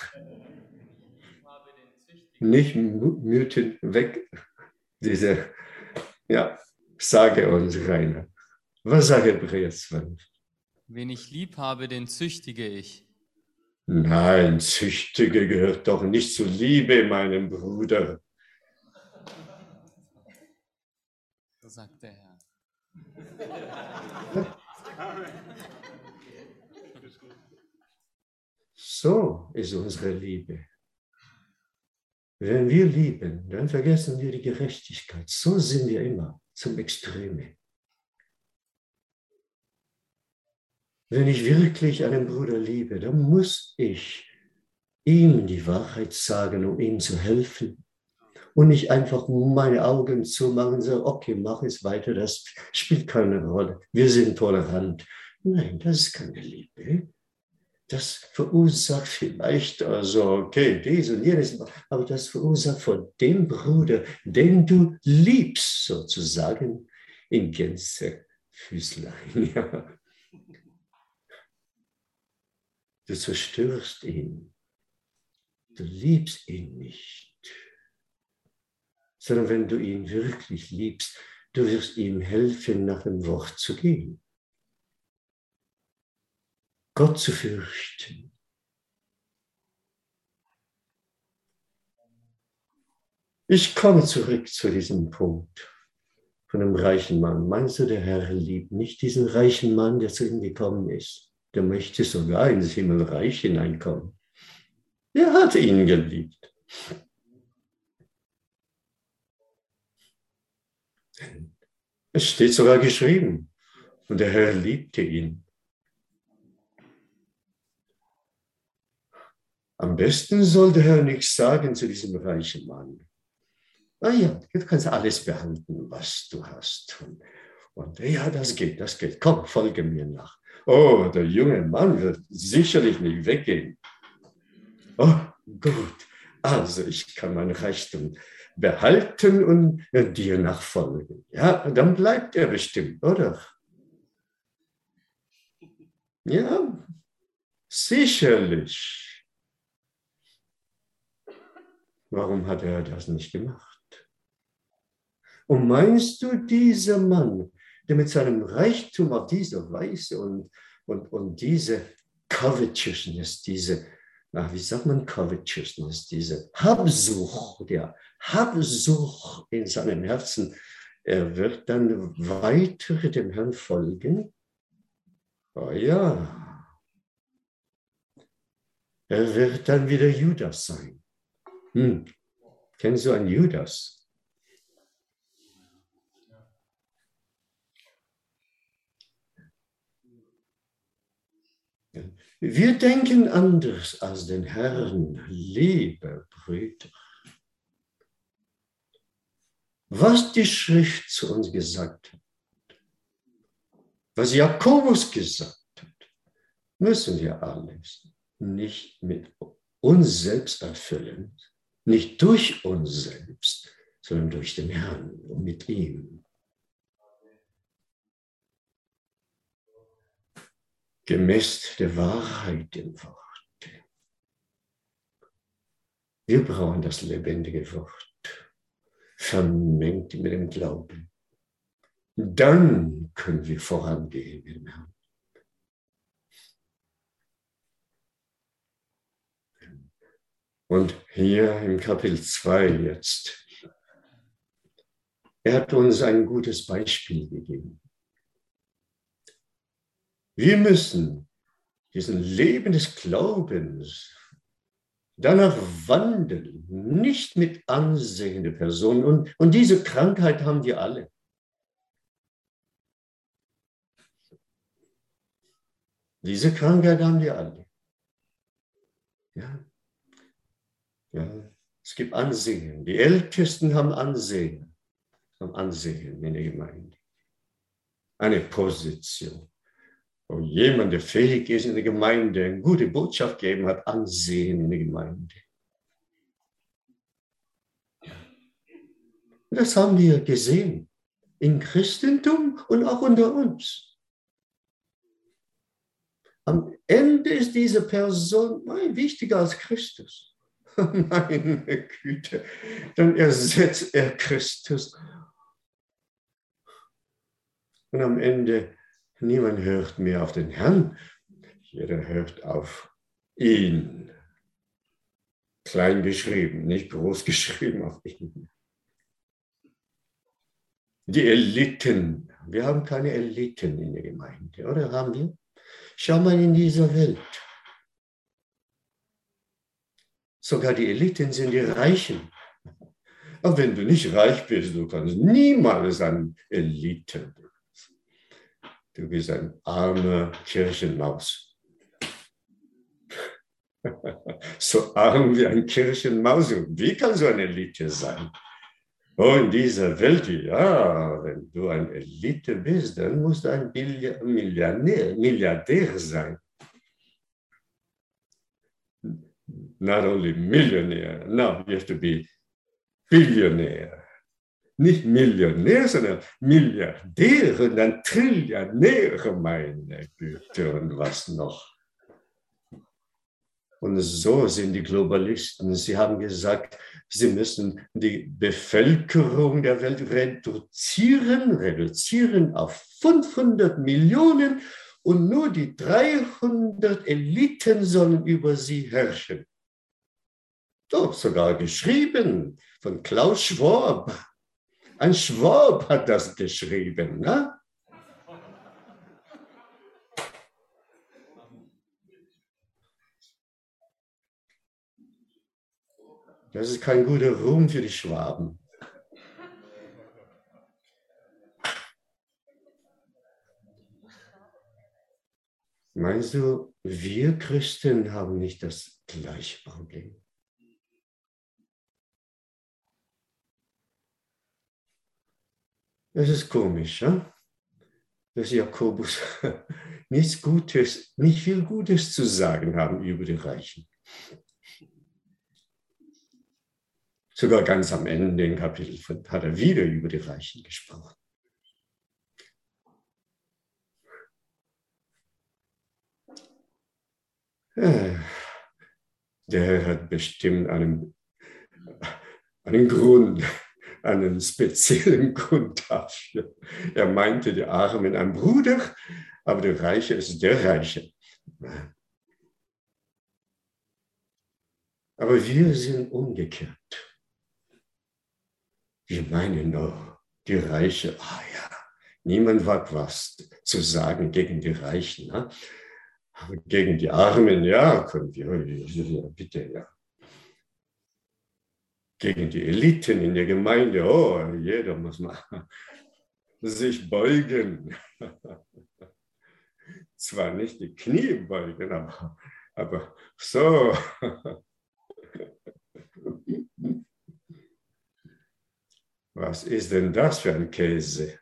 Nicht müten, weg. Diese, ja, sage uns, Rainer. Was sagt Hebräer zwölf? Wen ich lieb habe, den züchtige ich. Nein, züchtige gehört doch nicht zu Liebe, meinem Bruder. So sagt der Herr. So ist unsere Liebe. Wenn wir lieben, dann vergessen wir die Gerechtigkeit. So sind wir immer zum Extreme. Wenn ich wirklich einen Bruder liebe, dann muss ich ihm die Wahrheit sagen, um ihm zu helfen. Und nicht einfach meine Augen zumachen und sagen, okay, mach es weiter, das spielt keine Rolle. Wir sind tolerant. Nein, das ist keine Liebe. Das verursacht vielleicht, also okay, dies und jenes, aber das verursacht vor dem Bruder, den du liebst, sozusagen, in Gänze Füßlein. Ja. Du zerstörst ihn. Du liebst ihn nicht. Sondern wenn du ihn wirklich liebst, du wirst ihm helfen, nach dem Wort zu gehen. Gott zu fürchten. Ich komme zurück zu diesem Punkt von dem reichen Mann. Meinst du, der Herr liebt nicht diesen reichen Mann, der zu ihm gekommen ist? Der möchte sogar ins Himmelreich hineinkommen. Er hat ihn geliebt. Es steht sogar geschrieben. Und der Herr liebte ihn. Am besten soll der Herr nichts sagen zu diesem reichen Mann. Ah ja, du kannst alles behalten, was du hast. Und, und ja, das geht, das geht. Komm, folge mir nach. Oh, der junge Mann wird sicherlich nicht weggehen. Oh, gut. Also ich kann mein Reichtum behalten und dir nachfolgen. Ja, dann bleibt er bestimmt, oder? Ja, sicherlich. Warum hat er das nicht gemacht? Und meinst du, dieser Mann, der mit seinem Reichtum auf diese Weise und, und, und diese Covetousness, diese, ach, wie sagt man Covetousness, diese Habsucht, ja, Habsucht in seinem Herzen, er wird dann weiter dem Herrn folgen? Oh ja. Er wird dann wieder Judas sein. Hm. Kennst du einen Judas? Wir denken anders als den Herrn, liebe Brüder. Was die Schrift zu uns gesagt hat, was Jakobus gesagt hat, müssen wir alles nicht mit uns selbst erfüllen, nicht durch uns selbst, sondern durch den Herrn und mit ihm. Gemäß der Wahrheit im Wort. Wir brauchen das lebendige Wort, vermengt mit dem Glauben. Dann können wir vorangehen mit dem Herrn. Und hier im Kapitel zwei jetzt, er hat uns ein gutes Beispiel gegeben. Wir müssen diesen Leben des Glaubens danach wandeln, nicht mit ansehenden Personen. Und, und diese Krankheit haben wir alle. Diese Krankheit haben wir alle. Ja. Ja. Es gibt Ansehen. Die Ältesten haben Ansehen. Haben Ansehen in der Gemeinde. Eine Position. Und jemand, der fähig ist in der Gemeinde, eine gute Botschaft geben, hat Ansehen in der Gemeinde. Das haben wir gesehen. Im Christentum und auch unter uns. Am Ende ist diese Person nein, wichtiger als Christus. Meine Güte. Dann ersetzt er Christus. Und am Ende, niemand hört mehr auf den Herrn. Jeder hört auf ihn. Klein geschrieben, nicht groß geschrieben auf ihn. Die Eliten. Wir haben keine Eliten in der Gemeinde, oder haben wir? Schau mal in dieser Welt. Sogar die Eliten sind die Reichen. Aber wenn du nicht reich bist, du kannst niemals ein Elite. Du bist ein armer Kirchenmaus. So arm wie ein Kirchenmaus. Wie kann so eine Elite sein? Oh, in dieser Welt, ja, wenn du ein Elite bist, dann musst du ein Milliardär, Milliardär sein. Not only millionaire, no, you have to be billionaire. Nicht Millionär, sondern Milliardär und dann Trillionäre, meine Güte, und was noch. Und so sind die Globalisten. Sie haben gesagt, sie müssen die Bevölkerung der Welt reduzieren, reduzieren auf fünfhundert Millionen und nur die dreihundert Eliten sollen über sie herrschen. Doch, sogar geschrieben von Klaus Schwab. Ein Schwab hat das geschrieben, ne? Das ist kein guter Ruhm für die Schwaben. Meinst du, wir Christen haben nicht das gleiche Problem? Das ist komisch, ja? Dass Jakobus nichts Gutes, nicht viel Gutes zu sagen haben über die Reichen. Sogar ganz am Ende im Kapitel hat er wieder über die Reichen gesprochen. Ja, der Herr hat bestimmt einen, einen Grund, einen speziellen Grund dafür. Er meinte, die Armen ein Bruder, aber der Reiche ist der Reiche. Aber wir sind umgekehrt. Wir meinen nur, die Reiche, ah ja, niemand wagt was zu sagen gegen die Reichen. Ne? Aber gegen die Armen, ja, können wir, ja, bitte, ja. Gegen die Eliten in der Gemeinde, oh, jeder muss mal sich beugen. Zwar nicht die Knie beugen, aber, aber so. Was ist denn das für ein Käse?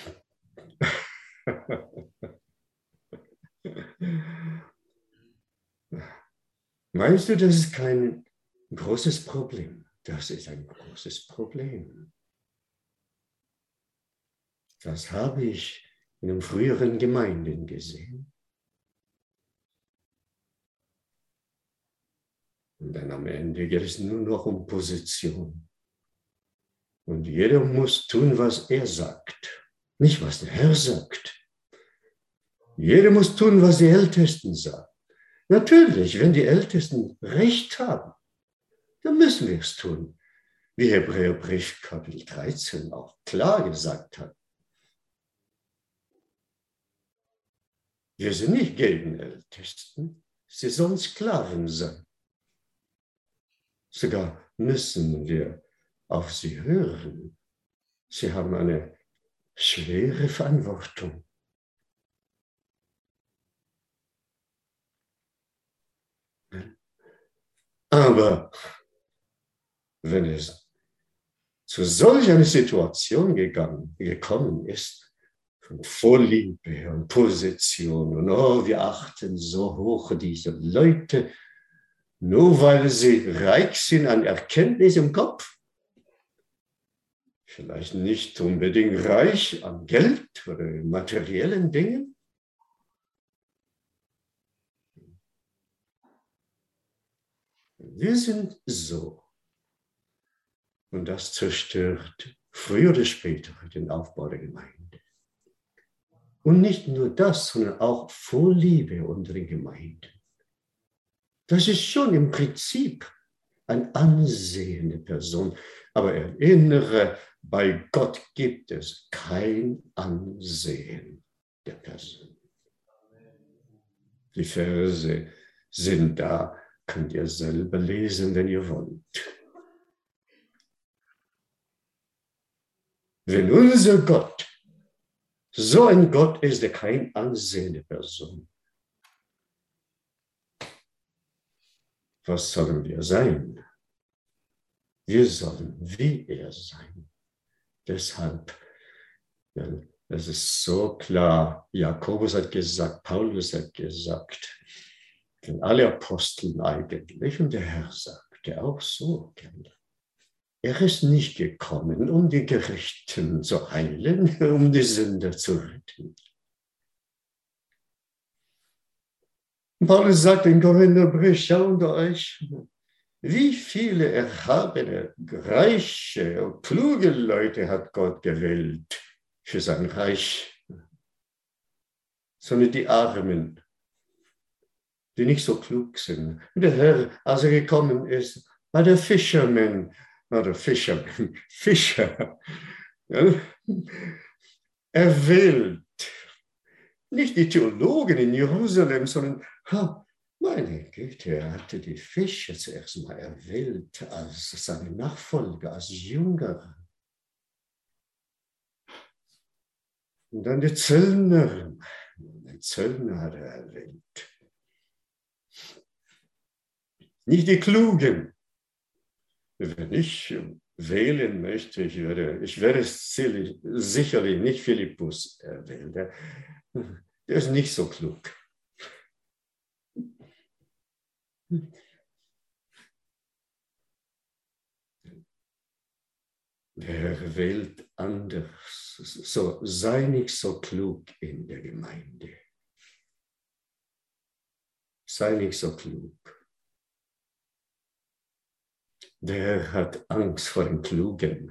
Meinst du, das ist kein großes Problem? Das ist ein großes Problem. Das habe ich in den früheren Gemeinden gesehen. Und dann am Ende geht es nur noch um Position. Und jeder muss tun, was er sagt, nicht was der Herr sagt. Jeder muss tun, was die Ältesten sagen. Natürlich, wenn die Ältesten Recht haben, dann müssen wir es tun. Wie Hebräerbrief Kapitel dreizehn auch klar gesagt hat. Wir sind nicht gegen Ältesten, sie sollen Sklaven sein. Sogar müssen wir auf sie hören. Sie haben eine schwere Verantwortung. Aber wenn es zu solch einer Situation gegangen, gekommen ist, von Vorliebe und Position, und oh, wir achten so hoch diese Leute, nur weil sie reich sind an Erkenntnis im Kopf, vielleicht nicht unbedingt reich an Geld oder materiellen Dingen. Wir sind so. Und das zerstört früher oder später den Aufbau der Gemeinde. Und nicht nur das, sondern auch Vorliebe unter den Gemeinden. Das ist schon im Prinzip eine ansehende Person. Aber erinnere, bei Gott gibt es kein Ansehen der Person. Die Verse sind da, könnt ihr selber lesen, wenn ihr wollt. Wenn unser Gott so ein Gott ist, der kein Ansehen der Person, was sollen wir sein? Wir sollen wie er sein. Deshalb, ja, das ist so klar. Jakobus hat gesagt, Paulus hat gesagt, und alle Aposteln eigentlich, und der Herr sagte auch so, Kinder. Er ist nicht gekommen, um die Gerechten zu heilen, um die Sünder zu retten. Paulus sagt in Korintherbrief, schaut euch, wie viele erhabene, reiche und kluge Leute hat Gott gewählt für sein Reich, sondern die Armen, die nicht so klug sind. Und der Herr, als er gekommen ist, war der Fischermann, oder Fischermann, Fischer, ja, erwählt. Nicht die Theologen in Jerusalem, sondern, ha, meine Güte, er hatte die Fischer zuerst mal erwählt als seine Nachfolger, als Jünger. Und dann die Zöllner, den Zöllner hat er erwählt. Nicht die Klugen. Wenn ich wählen möchte, ich werde, ich werde sicherlich nicht Philippus wählen. Der, der ist nicht so klug. Der wählt anders. So, sei nicht so klug in der Gemeinde. Sei nicht so klug. Der hat Angst vor den Klugen.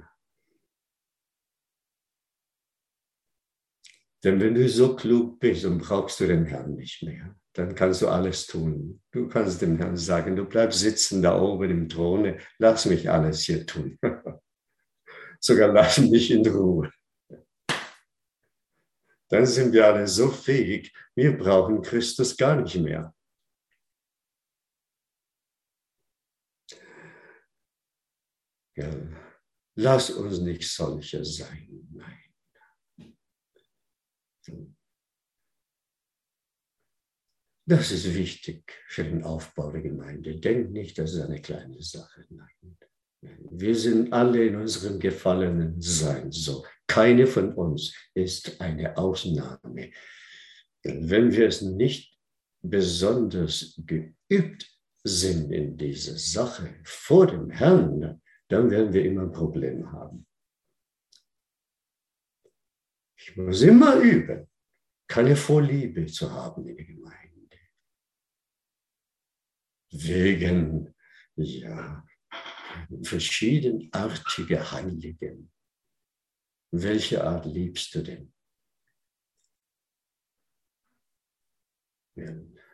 Denn wenn du so klug bist, dann brauchst du den Herrn nicht mehr. Dann kannst du alles tun. Du kannst dem Herrn sagen, du bleibst sitzen da oben im Throne, lass mich alles hier tun. Sogar lass mich in Ruhe. Dann sind wir alle so fähig, wir brauchen Christus gar nicht mehr. Ja, lass uns nicht solche sein. Nein. Das ist wichtig für den Aufbau der Gemeinde. Denk nicht, das ist eine kleine Sache. Nein. Wir sind alle in unserem gefallenen Sein so. Keine von uns ist eine Ausnahme. Wenn wir es nicht besonders geübt sind in dieser Sache vor dem Herrn, dann werden wir immer ein Problem haben. Ich muss immer üben, keine Vorliebe zu haben in der Gemeinde. Wegen, ja, verschiedenartige Heiligen. Welche Art liebst du denn? Ja.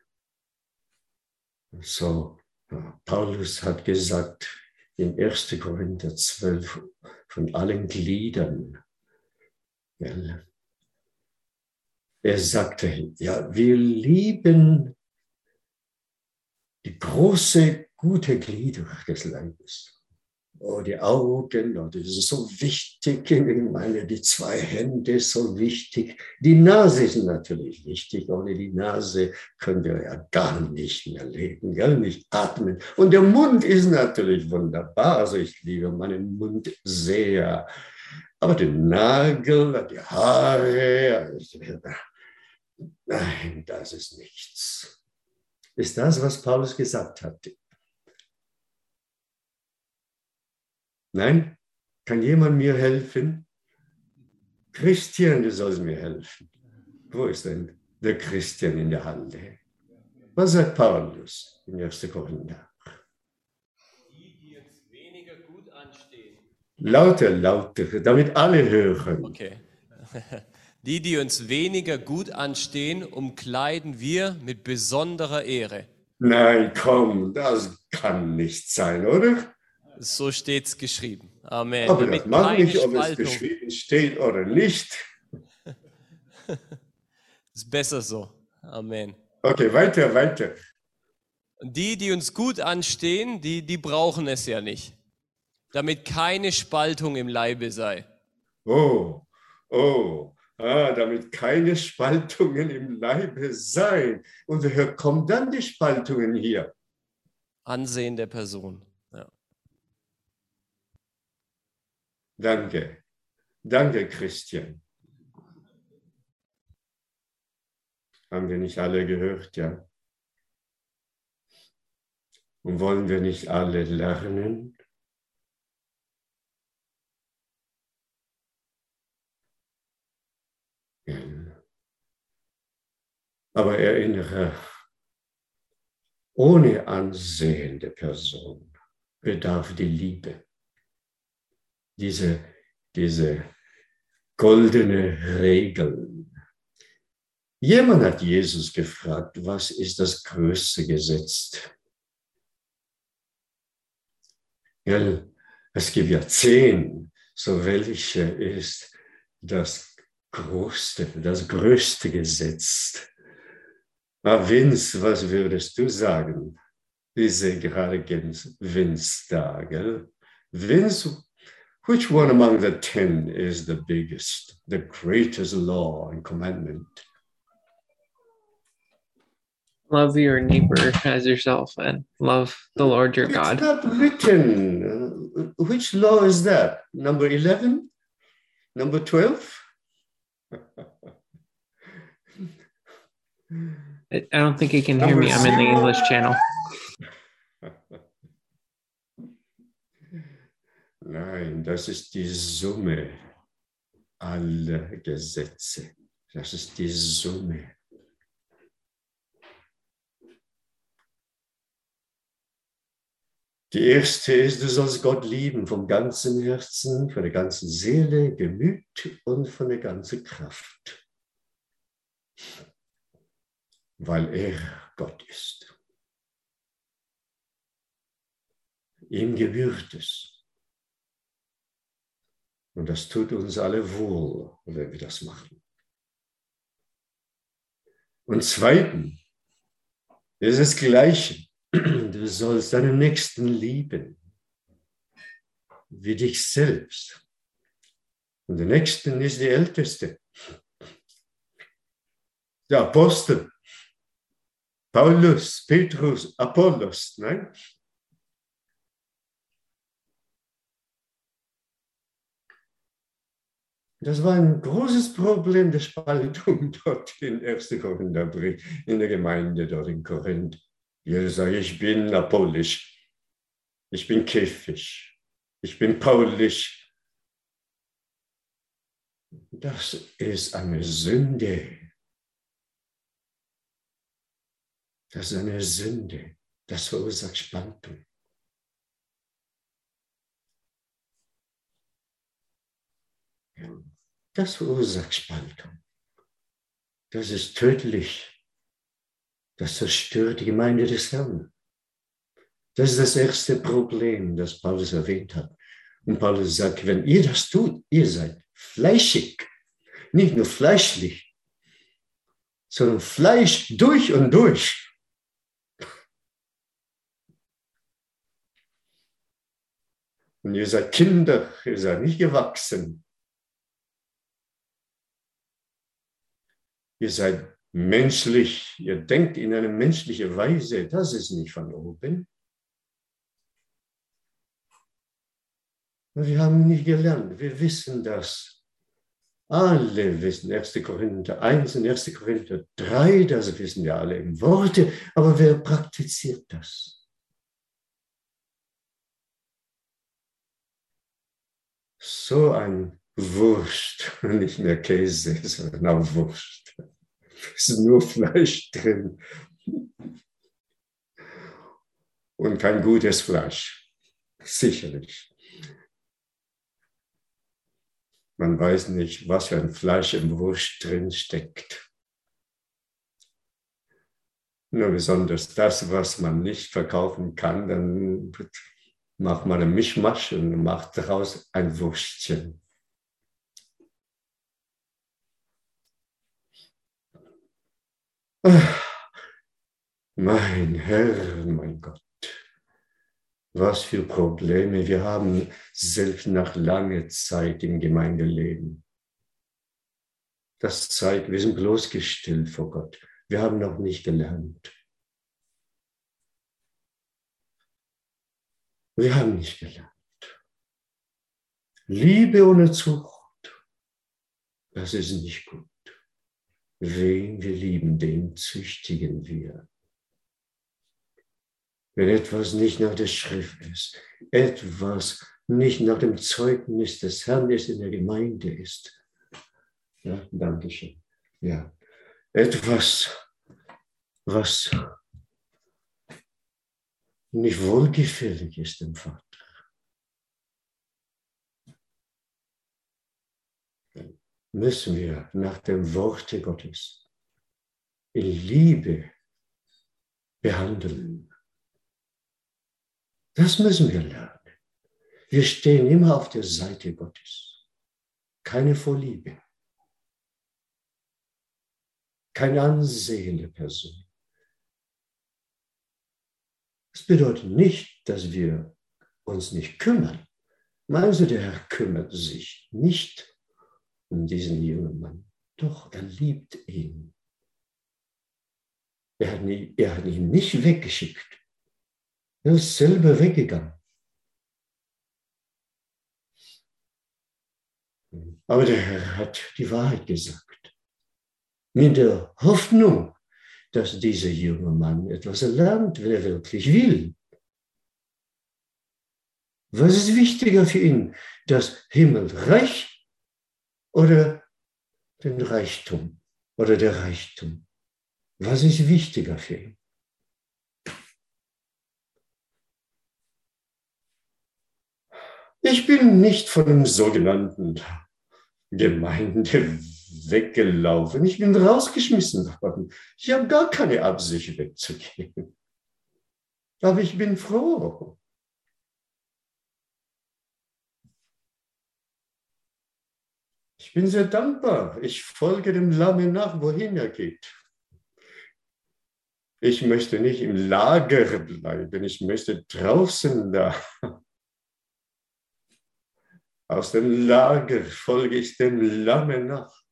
So, Paulus hat gesagt, in erster Korinther zwölf, von allen Gliedern. Ja, er sagte, ja, wir lieben die große, gute Glieder des Leibes. Oh, die Augen, oh, das ist so wichtig. Ich meine, die zwei Hände so wichtig. Die Nase ist natürlich wichtig. Ohne die Nase können wir ja gar nicht mehr leben, gar nicht atmen. Und der Mund ist natürlich wunderbar. Also ich liebe meinen Mund sehr. Aber den Nagel, die Haare, nein, das ist nichts. Ist das, was Paulus gesagt hat? Nein? Kann jemand mir helfen? Christian, du sollst mir helfen. Wo ist denn der Christian in der Halle? Was sagt Paulus in ersten Korinther? Die, die uns weniger gut anstehen. Lauter, lauter, damit alle hören. Okay. Die, die uns weniger gut anstehen, umkleiden wir mit besonderer Ehre. Nein, komm, das kann nicht sein, oder? So steht es geschrieben. Amen. Aber Damit das mag keine nicht, ob es Spaltung. geschrieben steht oder nicht. Ist besser so. Amen. Okay, weiter, weiter. Und die, die uns gut anstehen, die, die brauchen es ja nicht. Damit keine Spaltung im Leibe sei. Oh, oh, ah, damit keine Spaltungen im Leibe sein. Und woher kommen dann die Spaltungen hier? Ansehen der Person. Ja. Danke, danke, Christian. Haben wir nicht alle gehört, ja? Und wollen wir nicht alle lernen? Ja. Aber erinnere, ohne Ansehen der Person bedarf die Liebe. Diese, diese goldene Regel. Jemand hat Jesus gefragt, was ist das größte Gesetz? Ja, es gibt ja zehn, so welche ist das größte, das größte Gesetz? Ah, Vince, was würdest du sagen? Ich sehe gerade Vince da, gell? Vince, which one among the ten is the biggest, the greatest law and commandment? Love your neighbor as yourself and love the Lord your It's God. not written. Uh, which law is that? Number eleven? Number twelve? I I don't think he can hear me. I'm in the English channel. Nein, das ist die Summe aller Gesetze. Das ist die Summe. Die erste ist, du sollst Gott lieben vom ganzen Herzen, von der ganzen Seele, Gemüt und von der ganzen Kraft. Weil er Gott ist. Ihm gebührt es. Und das tut uns alle wohl, wenn wir das machen. Und zweitens ist das Gleiche. Du sollst deinen Nächsten lieben, wie dich selbst. Und der Nächste ist die Älteste. Der Apostel, Paulus, Petrus, Apollos, nein? Das war ein großes Problem der Spaltung dort in ersten Korintherbrief, in der Gemeinde dort in Korinth. Jeder sagt, ich bin apollisch, ich bin käfisch, ich bin paulisch. Das ist eine Sünde. Das ist eine Sünde. Das verursacht Spaltung. Das verursacht Spaltung. Das ist tödlich. Das zerstört die Gemeinde des Herrn. Das ist das erste Problem, das Paulus erwähnt hat. Und Paulus sagt, wenn ihr das tut, ihr seid fleischig. Nicht nur fleischlich, sondern Fleisch durch und durch. Und ihr seid Kinder, ihr seid nicht gewachsen. Ihr seid menschlich, ihr denkt in eine menschliche Weise, das ist nicht von oben. Wir haben nicht gelernt, wir wissen das. Alle wissen, erster Korinther eins und erster Korinther drei, das wissen wir alle im Worte, aber wer praktiziert das? So ein Wurst, nicht mehr Käse, sondern auch Wurst. Es ist nur Fleisch drin. Und kein gutes Fleisch, sicherlich. Man weiß nicht, was für ein Fleisch im Wurst drin steckt. Nur besonders das, was man nicht verkaufen kann, dann macht man einen Mischmasch und macht daraus ein Würstchen. Mein Herr, mein Gott, was für Probleme wir haben, selbst nach langer Zeit im Gemeindeleben. Das zeigt, wir sind bloßgestellt vor Gott. Wir haben noch nicht gelernt. Wir haben nicht gelernt. Liebe ohne Zucht, das ist nicht gut. Wen wir lieben, den züchtigen wir. Wenn etwas nicht nach der Schrift ist, etwas nicht nach dem Zeugnis des Herrn ist, in der Gemeinde ist. Ja, danke schön. Ja, etwas, was nicht wohlgefällig ist dem Vater. Müssen wir nach dem Worte Gottes in Liebe behandeln. Das müssen wir lernen. Wir stehen immer auf der Seite Gottes. Keine Vorliebe. Keine ansehende Person. Das bedeutet nicht, dass wir uns nicht kümmern. Meinst du, der Herr kümmert sich nicht um diesen jungen Mann? Doch, er liebt ihn. Er hat ihn, er hat ihn nicht weggeschickt. Er ist selber weggegangen. Aber der Herr hat die Wahrheit gesagt. Mit der Hoffnung, dass dieser junge Mann etwas lernt, wenn er wirklich will. Was ist wichtiger für ihn? Das Himmelreich oder den Reichtum oder der Reichtum? Was ist wichtiger für ihn? Ich bin nicht von dem sogenannten Gemeinde weggelaufen. Ich bin rausgeschmissen worden. Ich habe gar keine Absicht wegzugehen. Aber ich bin froh. Ich bin sehr dankbar. Ich folge dem Lamm nach, wohin er geht. Ich möchte nicht im Lager bleiben. Ich möchte draußen da. Aus dem Lager folge ich dem Lamm nach.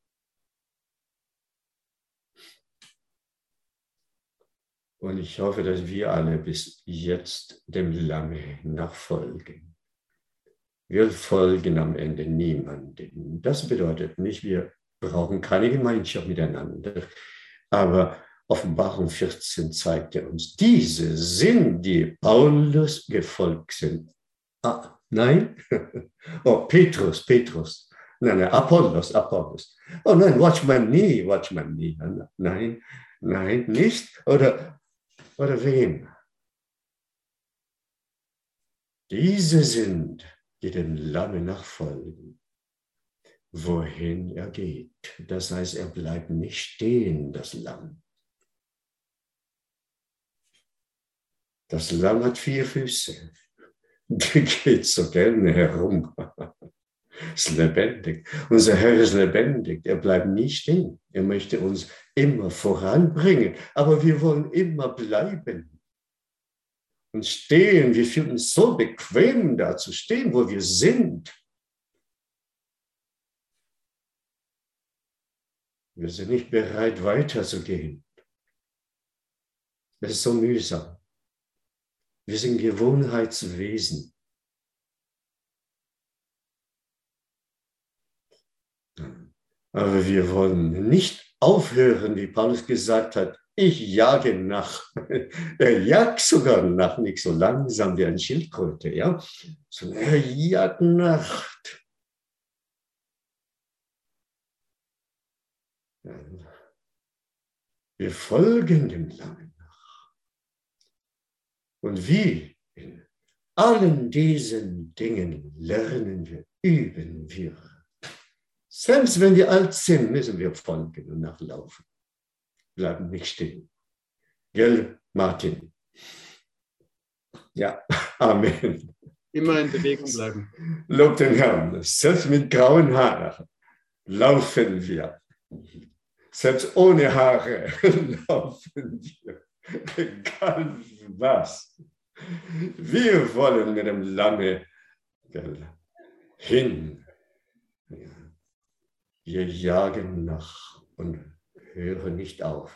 Und ich hoffe, dass wir alle bis jetzt dem Lamm nachfolgen. Wir folgen am Ende niemandem. Das bedeutet nicht, wir brauchen keine Gemeinschaft miteinander. Aber Offenbarung vierzehn zeigt er uns, diese sind, die Paulus gefolgt sind. Ah, nein? Oh, Petrus, Petrus. Nein, nein, Apollos, Apollos. Oh nein, Watchman nie, Watchman nie. Nein, nein, nicht. Oder, oder wem? Diese sind, die dem Lamm nachfolgen, wohin er geht. Das heißt, er bleibt nicht stehen, das Lamm. Das Lamm hat vier Füße. Der geht so gerne herum. Ist lebendig. Unser Herr ist lebendig. Er bleibt nie stehen. Er möchte uns immer voranbringen. Aber wir wollen immer bleiben. und stehen. Wir fühlen uns so bequem, da zu stehen, wo wir sind. Wir sind nicht bereit, weiterzugehen. Das ist so mühsam. Wir sind Gewohnheitswesen. Aber wir wollen nicht aufhören, wie Paulus gesagt hat, ich jage nach. Er jagt sogar nach, nicht so langsam wie ein Schildkröte, ja, sondern er jagt nach. Wir folgen dem Langen nach. Und wie in allen diesen Dingen lernen wir, üben wir. Selbst wenn wir alt sind, müssen wir folgen und nachlaufen. Bleiben nicht stehen. Gell, Martin? Ja, Amen. Immer in Bewegung bleiben. Lob den Herrn. Selbst mit grauen Haaren laufen wir. Selbst ohne Haare laufen wir. Egal was. Wir wollen mit dem Lamme hin. Wir jagen nach und hören nicht auf.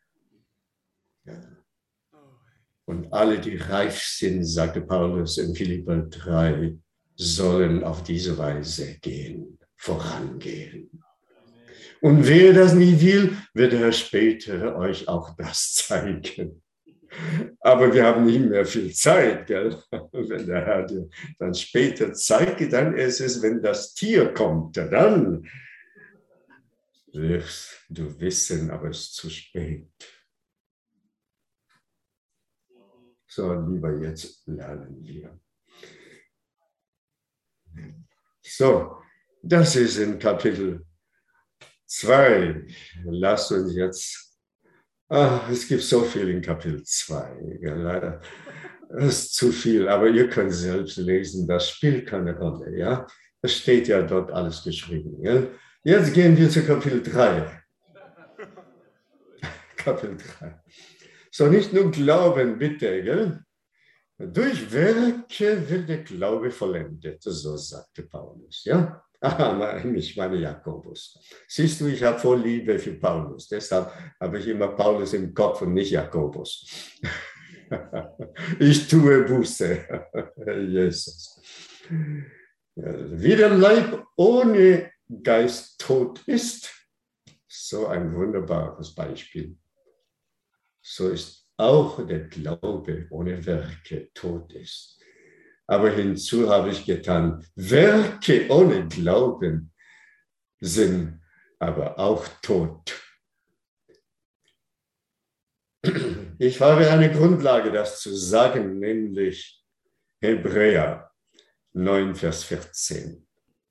Und alle, die reif sind, sagte Paulus in Philipper drei, sollen auf diese Weise gehen, vorangehen. Und wer das nicht will, wird er später euch auch das zeigen. Aber wir haben nicht mehr viel Zeit, gell? Wenn der Herr dir dann später zeigt, dann ist es, wenn das Tier kommt, dann wirst du wissen, aber es ist zu spät. So, lieber jetzt lernen wir. So, das ist in Kapitel zwei. Lasst uns jetzt, ach, es gibt so viel in Kapitel zwei. Ja, leider, das ist zu viel, aber ihr könnt selbst lesen, das spielt keine Rolle. Ja? Es steht ja dort alles geschrieben. Ja? Jetzt gehen wir zu Kapitel drei. Kapitel drei. So, nicht nur Glauben, bitte, gell? Durch Werke wird der Glaube vollendet, so sagte Paulus. Ja? Ah, ich meine Jakobus. Siehst du, ich habe voll Liebe für Paulus. Deshalb habe ich immer Paulus im Kopf und nicht Jakobus. Ich tue Buße. Jesus. Wie der Leib ohne Geist tot ist, so ein wunderbares Beispiel. So ist auch der Glaube ohne Werke tot ist. Aber hinzu habe ich getan, Werke ohne Glauben sind aber auch tot. Ich habe eine Grundlage, das zu sagen, nämlich Hebräer neun, Vers vierzehn.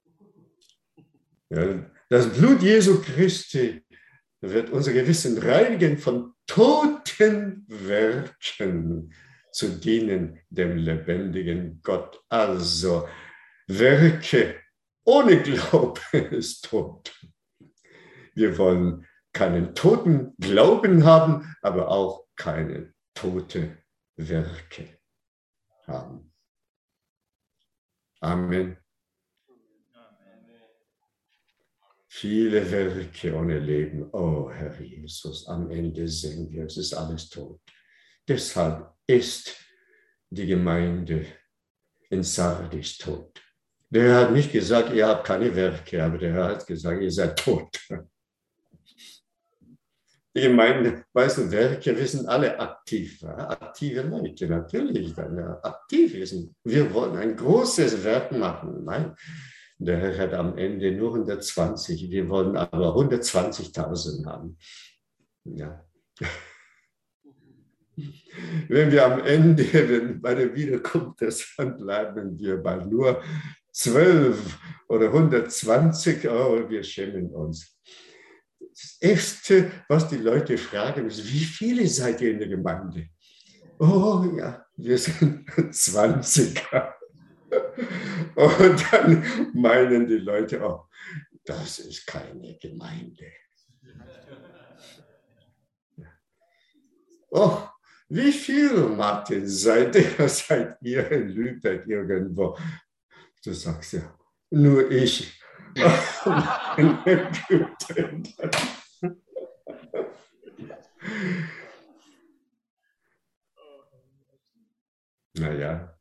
Ja, das Blut Jesu Christi wird unser Gewissen reinigen von toten Werken zu dienen dem lebendigen Gott. Also Werke ohne Glaube ist tot. Wir wollen keinen toten Glauben haben, aber auch keine toten Werke haben. Amen. Viele Werke ohne Leben. Oh, Herr Jesus, am Ende sehen wir, es ist alles tot. Deshalb ist die Gemeinde in Sardis tot. Der Herr hat nicht gesagt, ihr habt keine Werke, aber der Herr hat gesagt, ihr seid tot. Die Gemeinde, weißt du, Werke, wir sind alle aktiv, aktive Leute, natürlich, aktiv sind. Wir wollen ein großes Werk machen. Nein, der Herr hat am Ende nur hundertzwanzig, wir wollen aber hundertzwanzigtausend haben. Ja. Wenn wir am Ende, wenn bei der Wiederkunft des Herrn bleiben wir bei nur zwölf oder hundertzwanzig, oh, wir schämen uns. Das Erste, was die Leute fragen, ist, wie viele seid ihr in der Gemeinde? Oh ja, wir sind zwanzig. Und dann meinen die Leute, oh, das ist keine Gemeinde. Oh, Wie viel, Martin, seid ihr, seid ihr in Lübeck irgendwo? Du sagst ja, nur ich. Meine Güte. Naja.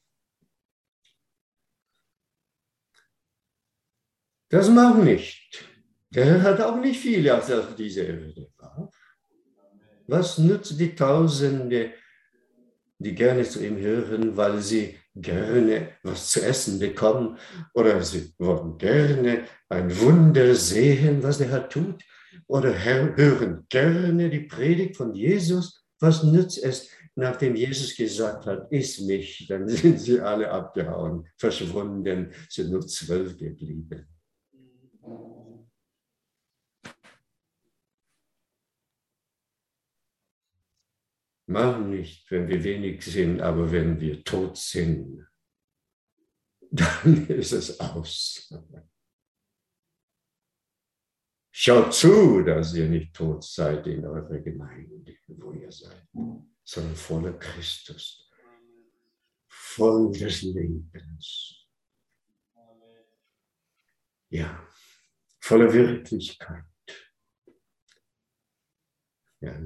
Das macht nicht. Der Herr hat auch nicht viele auf dieser Erde. Was nützt die Tausende, die gerne zu ihm hören, weil sie gerne was zu essen bekommen oder sie wollen gerne ein Wunder sehen, was der Herr tut, oder hören gerne die Predigt von Jesus? Was nützt es, nachdem Jesus gesagt hat, iss mich? Dann sind sie alle abgehauen, verschwunden, sind nur zwölf geblieben. Mach nicht, wenn wir wenig sind, aber wenn wir tot sind, dann ist es aus. Schaut zu, dass ihr nicht tot seid in eurer Gemeinde, wo ihr seid, sondern voller Christus, voll des Lebens. Ja, voller Wirklichkeit. Ja.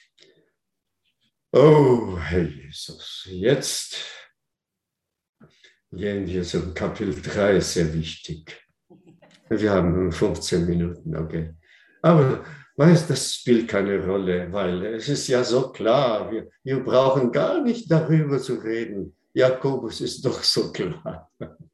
Oh, Herr Jesus, jetzt gehen wir zum Kapitel drei, sehr wichtig. Wir haben nur fünfzehn Minuten, okay. Aber weißt, das spielt keine Rolle, weil es ist ja so klar, wir, wir brauchen gar nicht darüber zu reden. Jakobus ist doch so klar.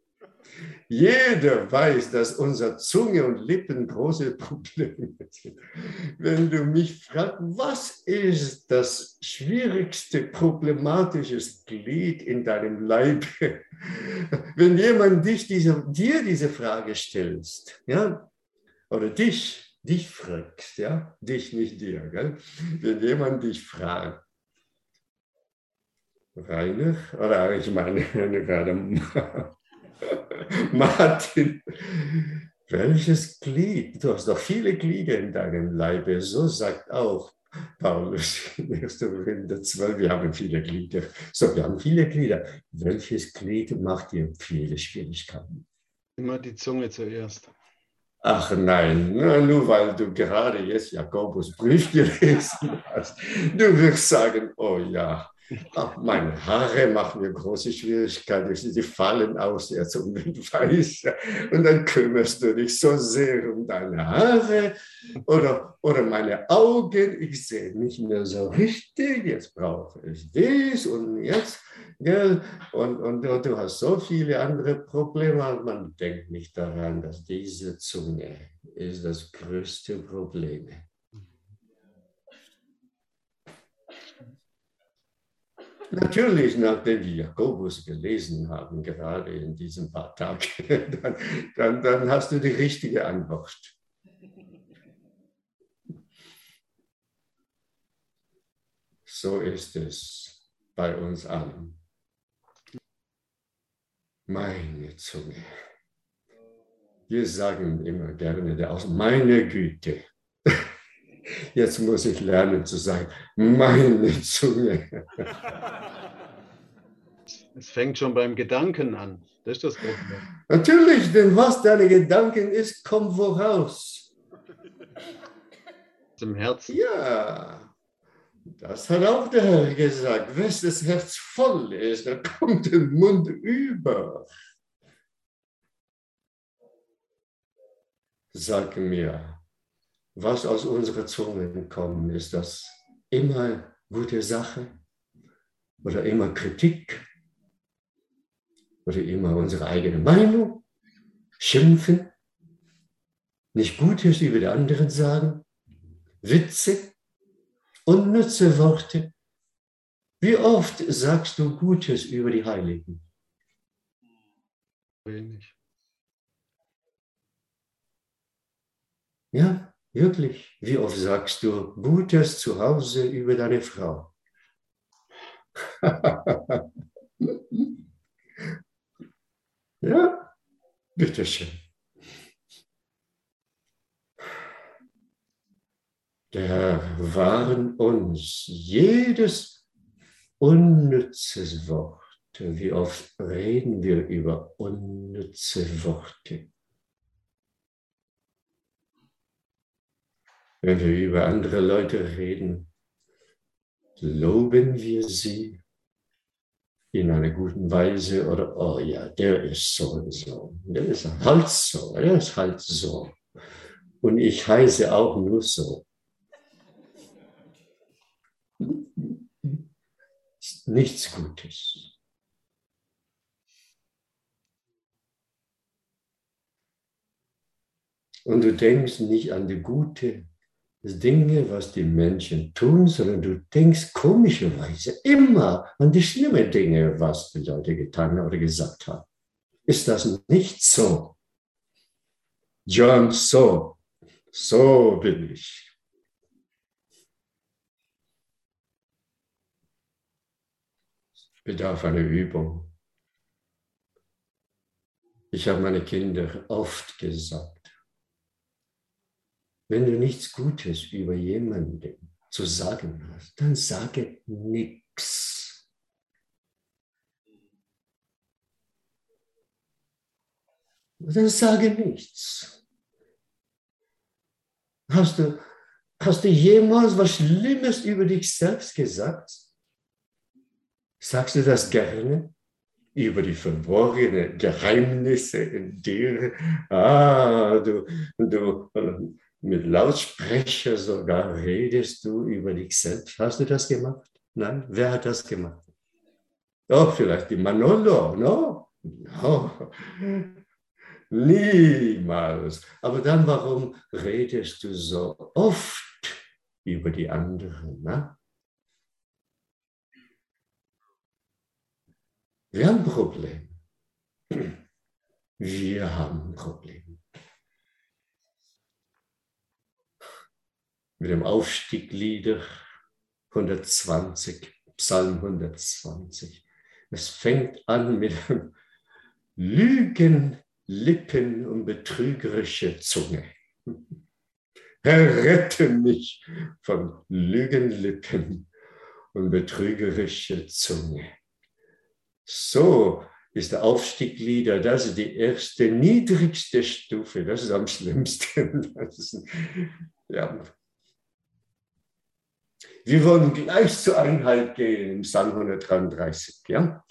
Jeder weiß, dass unsere Zunge und Lippen große Probleme sind. Wenn du mich fragst, was ist das schwierigste, problematische Glied in deinem Leib? Wenn jemand dich diese, dir diese Frage stellt, ja, oder dich, dich fragt, ja, dich, nicht dir, gell? Wenn jemand dich fragt, Rainer, oder ich meine, gerade Martin, welches Glied? Du hast doch viele Glieder in deinem Leibe. So sagt auch Paulus in erster Korinther zwölf, wir haben viele Glieder. So, wir haben viele Glieder. Welches Glied macht dir viele Schwierigkeiten? Immer die Zunge zuerst. Ach nein, nur weil du gerade jetzt Jakobus Brief gelesen hast. Du wirst sagen, oh ja. Ach, meine Haare machen mir große Schwierigkeiten, sie fallen aus der Zunge weiß. Und dann kümmerst du dich so sehr um deine Haare oder, oder meine Augen. Ich sehe nicht mehr so richtig, jetzt brauche ich dies und jetzt. Gell? Und, und, und du hast so viele andere Probleme. Und man denkt nicht daran, dass diese Zunge ist das größte Problem ist. Natürlich, nachdem wir Jakobus gelesen haben, gerade in diesen paar Tagen, dann, dann, dann hast du die richtige Antwort. So ist es bei uns allen. Meine Zunge. Wir sagen immer gerne der Aus, meine Güte. Jetzt muss ich lernen zu sagen, meine Zunge. Es fängt schon beim Gedanken an. Das ist das Problem. Natürlich, denn was deine Gedanken ist, kommt woraus? Zum Herzen. Ja, das hat auch der Herr gesagt. Wenn das Herz voll ist, dann kommt der Mund über. Sag mir, was aus unserer Zunge kommt, ist das immer gute Sache oder immer Kritik oder immer unsere eigene Meinung, schimpfen, nicht Gutes über die anderen sagen, Witze, unnütze Worte. Wie oft sagst du Gutes über die Heiligen? Wenig. Ja, wirklich. Wie oft sagst du Gutes zu Hause über deine Frau? Ja, bitteschön. Der Herr warnt uns, jedes unnützes Wort. Wie oft reden wir über unnütze Worte? Wenn wir über andere Leute reden, loben wir sie in einer guten Weise oder, oh ja, der ist so und so, der ist halt so, der ist halt so. Und ich heiße auch nur so. Ist nichts Gutes. Und du denkst nicht an die guten Dinge, was die Menschen tun, sondern du denkst komischerweise immer an die schlimmen Dinge, was die Leute getan oder gesagt haben. Ist das nicht so? John, so, so bin ich. Bedarf einer Übung. Ich habe meine Kinder oft gesagt, wenn du nichts Gutes über jemanden zu sagen hast, dann sage nichts. Dann sage nichts. Hast du, hast du jemals was Schlimmes über dich selbst gesagt? Sagst du das gerne? Über die verborgenen Geheimnisse in dir? Ah, du, du, mit Lautsprecher sogar redest du über dich selbst. Hast du das gemacht? Nein? Wer hat das gemacht? Oh, vielleicht die Manolo, no? No. Niemals. Aber dann, warum redest du so oft über die anderen? Na? Wir haben ein Problem. Wir haben ein Problem. Mit dem Aufstieglieder hundertzwanzig, Psalm hundertzwanzig. Es fängt an mit Lügen, Lippen und betrügerische Zunge. Herr, rette mich von Lügenlippen und betrügerische Zunge. So ist der Aufstieglieder, das ist die erste, niedrigste Stufe, das ist am schlimmsten. Das ist, ja. Wir wollen gleich zur Einheit gehen im Psalm hundertdreiunddreißig. Ja?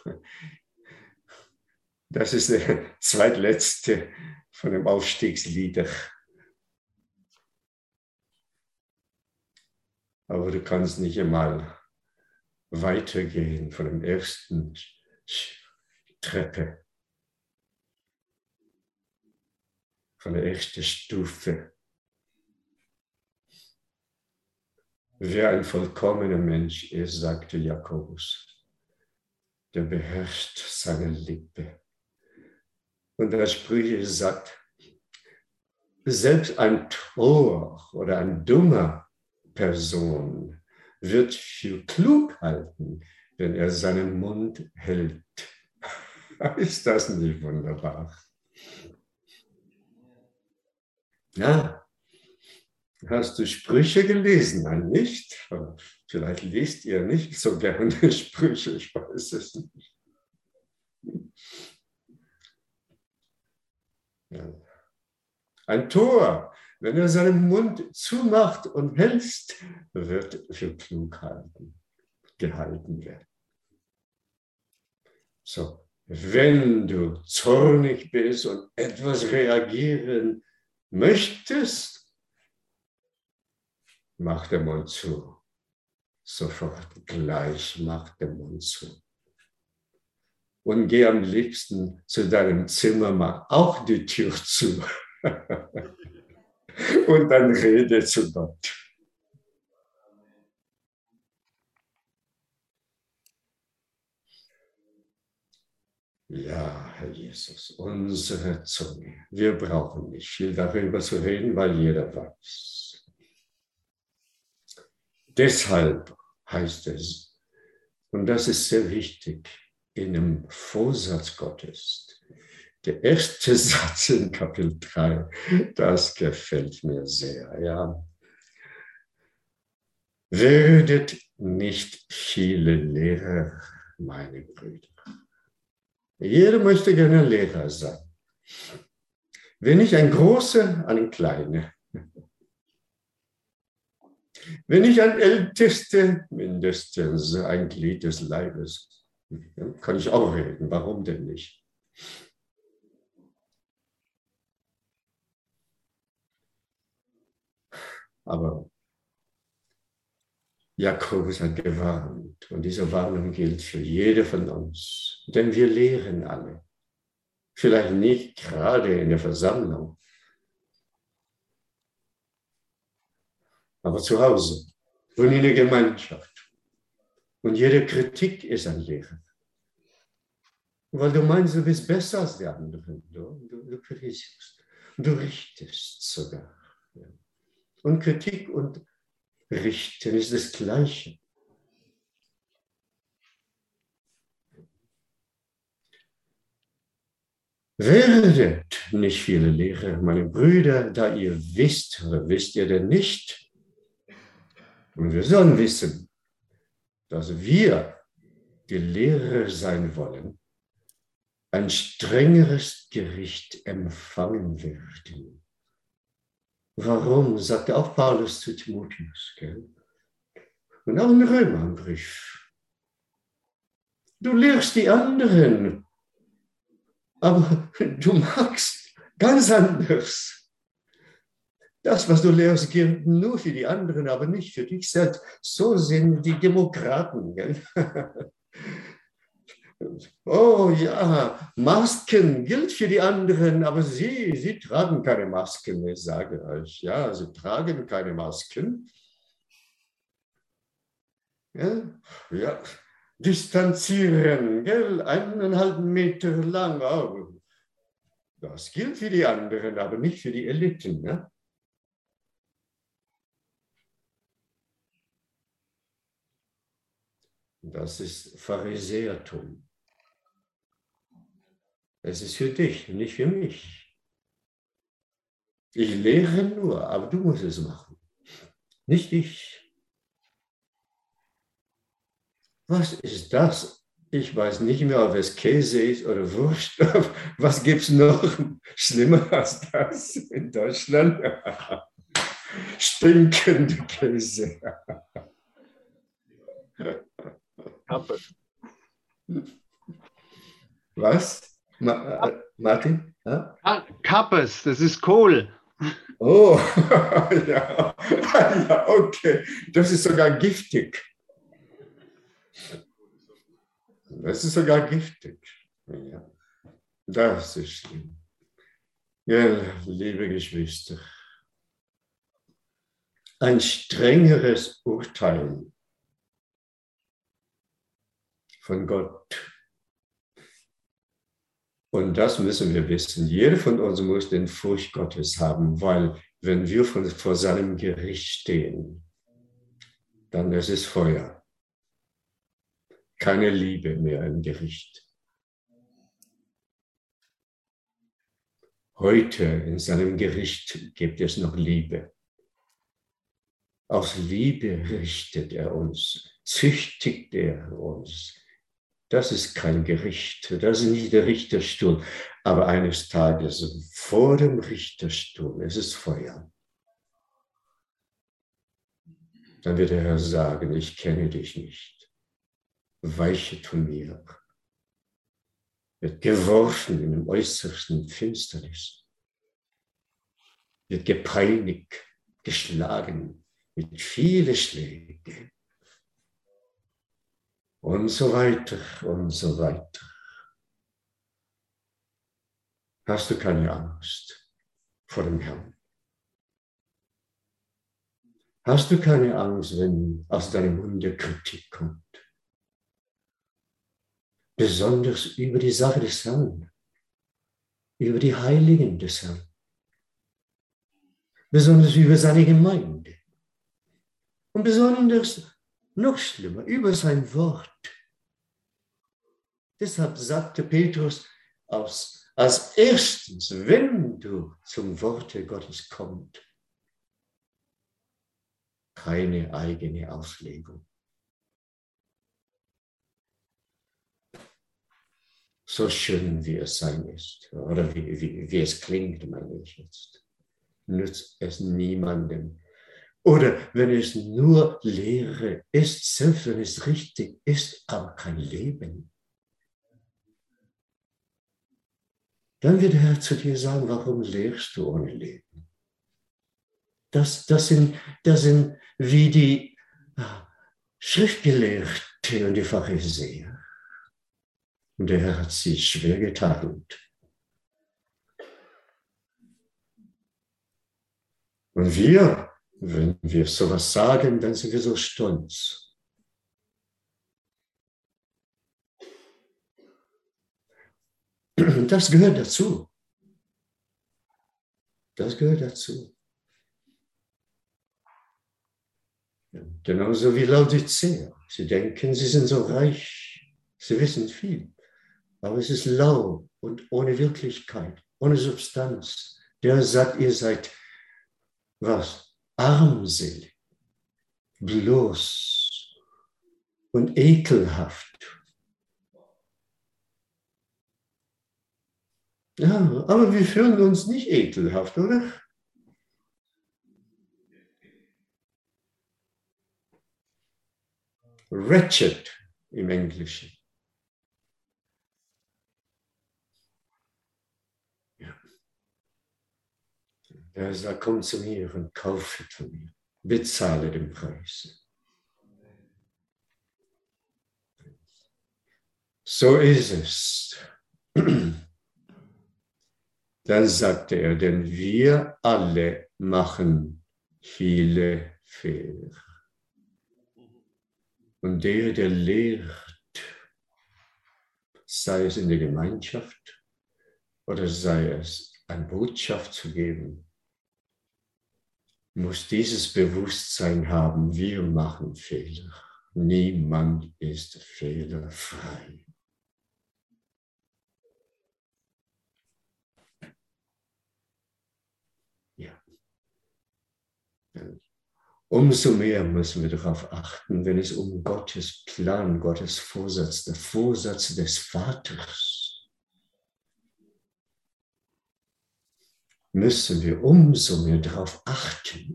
Das ist der zweitletzte von dem Aufstiegslieder. Aber du kannst nicht einmal weitergehen von dem ersten Treppe, von der ersten Stufe. Wer ein vollkommener Mensch ist, sagte Jakobus, der beherrscht seine Lippe. Und der Sprüche sagt, selbst ein Tor oder ein dummer Person wird für klug halten, wenn er seinen Mund hält. Ist das nicht wunderbar? Ja. Hast du Sprüche gelesen? Nein, nicht. Vielleicht liest ihr nicht so gerne Sprüche, ich weiß es nicht. Ja. Ein Tor, wenn er seinen Mund zumacht und hältst, wird für klug halten, gehalten werden. So, wenn du zornig bist und etwas reagieren möchtest, mach den Mund zu. Sofort gleich mach den Mund zu. Und geh am liebsten zu deinem Zimmer, mach auch die Tür zu. Und dann rede zu Gott. Ja, Herr Jesus, unsere Zunge. Wir brauchen nicht viel darüber zu reden, weil jeder weiß. Deshalb heißt es, und das ist sehr wichtig, in dem Vorsatz Gottes, der erste Satz in Kapitel drei, das gefällt mir sehr. Ja. Werdet nicht viele Lehrer, meine Brüder. Jeder möchte gerne Lehrer sein. Wenn nicht ein Großer, ein Kleiner. Wenn nicht ein Ältester, mindestens ein Glied des Leibes. Ja, kann ich auch reden, warum denn nicht? Aber Jakobus hat gewarnt und diese Warnung gilt für jede von uns, denn wir lehren alle. Vielleicht nicht gerade in der Versammlung, aber zu Hause und in der Gemeinschaft. Und jede Kritik ist ein Lehren. Weil du meinst, du bist besser als die anderen. Du, du, du kritisierst, du richtest sogar. Und Kritik und Richten ist das Gleiche. Werdet nicht viele Lehrer, meine Brüder, da ihr wisst, oder wisst ihr denn nicht? Und wir sollen wissen, dass wir, die Lehrer sein wollen, ein strengeres Gericht empfangen werden. Warum, sagte auch Paulus zu Timotheus, gell? Und auch im Römerbrief. Du lehrst die anderen, aber du magst ganz anders. Das, was du lehrst, gilt nur für die anderen, aber nicht für dich selbst. So sind die Demokraten. Gell? Oh ja, Masken gilt für die anderen, aber sie, sie tragen keine Masken, ich sage euch. Ja, sie tragen keine Masken. Ja, ja. Distanzieren, gell? Eineinhalb Meter lang. Oh, das gilt für die anderen, aber nicht für die Eliten. Ne? Das ist Pharisäertum. Es ist für dich, nicht für mich. Ich lehre nur, aber du musst es machen. Nicht ich. Was ist das? Ich weiß nicht mehr, ob es Käse ist oder Wurst. Was gibt es noch schlimmer als das in Deutschland? Stinkende Käse. Kappes. Was? Ma Martin? Ja? Ah, Kappes, das ist Kohl. Oh, ja. Ja, okay. Das ist sogar giftig. Das ist sogar giftig. Ja. Das ist schlimm. Ja, liebe Geschwister, ein strengeres Urteil von Gott. Und das müssen wir wissen. Jeder von uns muss den Furcht Gottes haben, weil wenn wir vor seinem Gericht stehen, dann ist es Feuer. Keine Liebe mehr im Gericht. Heute in seinem Gericht gibt es noch Liebe. Aus Liebe richtet er uns, züchtigt er uns. Das ist kein Gericht, das ist nicht der Richterstuhl. Aber eines Tages vor dem Richterstuhl, es ist Feuer. Dann wird der Herr sagen, ich kenne dich nicht. Weiche von mir, wird geworfen in den äußersten Finsternis, wird gepeinigt, geschlagen mit vielen Schlägen und so weiter und so weiter. Hast du keine Angst vor dem Herrn? Hast du keine Angst, wenn aus deinem Munde Kritik kommt? Besonders über die Sache des Herrn, über die Heiligen des Herrn, besonders über seine Gemeinde und besonders, noch schlimmer, über sein Wort. Deshalb sagte Petrus als, als erstens, wenn du zum Worte Gottes kommst, keine eigene Auslegung. So schön, wie es sein ist, oder wie, wie, wie es klingt, meine ich jetzt, nützt es niemandem. Oder wenn es nur Lehre ist, selbst wenn es richtig ist, aber kein Leben, dann wird der Herr zu dir sagen, warum lehrst du ohne Leben? Das, das, sind, das sind wie die Schriftgelehrten und die Pharisäer. Und der Herr hat sie schwer getadelt. Und wir, wenn wir sowas sagen, dann sind wir so stolz. Das gehört dazu. Das gehört dazu. Ja, genauso wie Laodicea. Sie denken, sie sind so reich, sie wissen viel. Aber es ist lau und ohne Wirklichkeit, ohne Substanz. Der sagt, ihr seid was? Armselig, bloß und ekelhaft. Ja, aber wir fühlen uns nicht ekelhaft, oder? Wretched im Englischen. Ja. Er sagt, komm zu mir und kaufe von mir. Bezahle den Preis. So ist es. Dann sagte er, denn wir alle machen viele Fehler. Und der, der lehrt, sei es in der Gemeinschaft oder sei es eine Botschaft zu geben, muss dieses Bewusstsein haben, wir machen Fehler. Niemand ist fehlerfrei. Ja. Umso mehr müssen wir darauf achten, wenn es um Gottes Plan, Gottes Vorsatz, der Vorsatz des Vaters, müssen wir umso mehr darauf achten.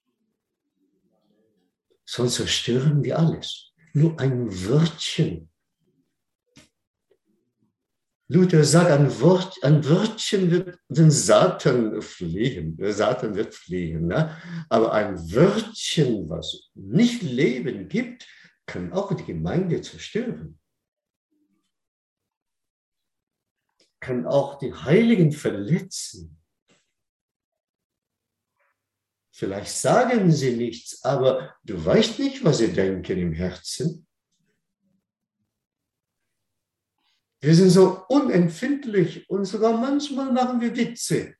Sonst zerstören wir alles. Nur ein Wörtchen. Luther sagt, ein, Wort, ein Wörtchen wird den Satan fliehen. Der Satan wird fliehen. Ne? Aber ein Wörtchen, was nicht Leben gibt, kann auch die Gemeinde zerstören. Kann auch die Heiligen verletzen. Vielleicht sagen sie nichts, aber du weißt nicht, was sie denken im Herzen. Wir sind so unempfindlich und sogar manchmal machen wir Witze.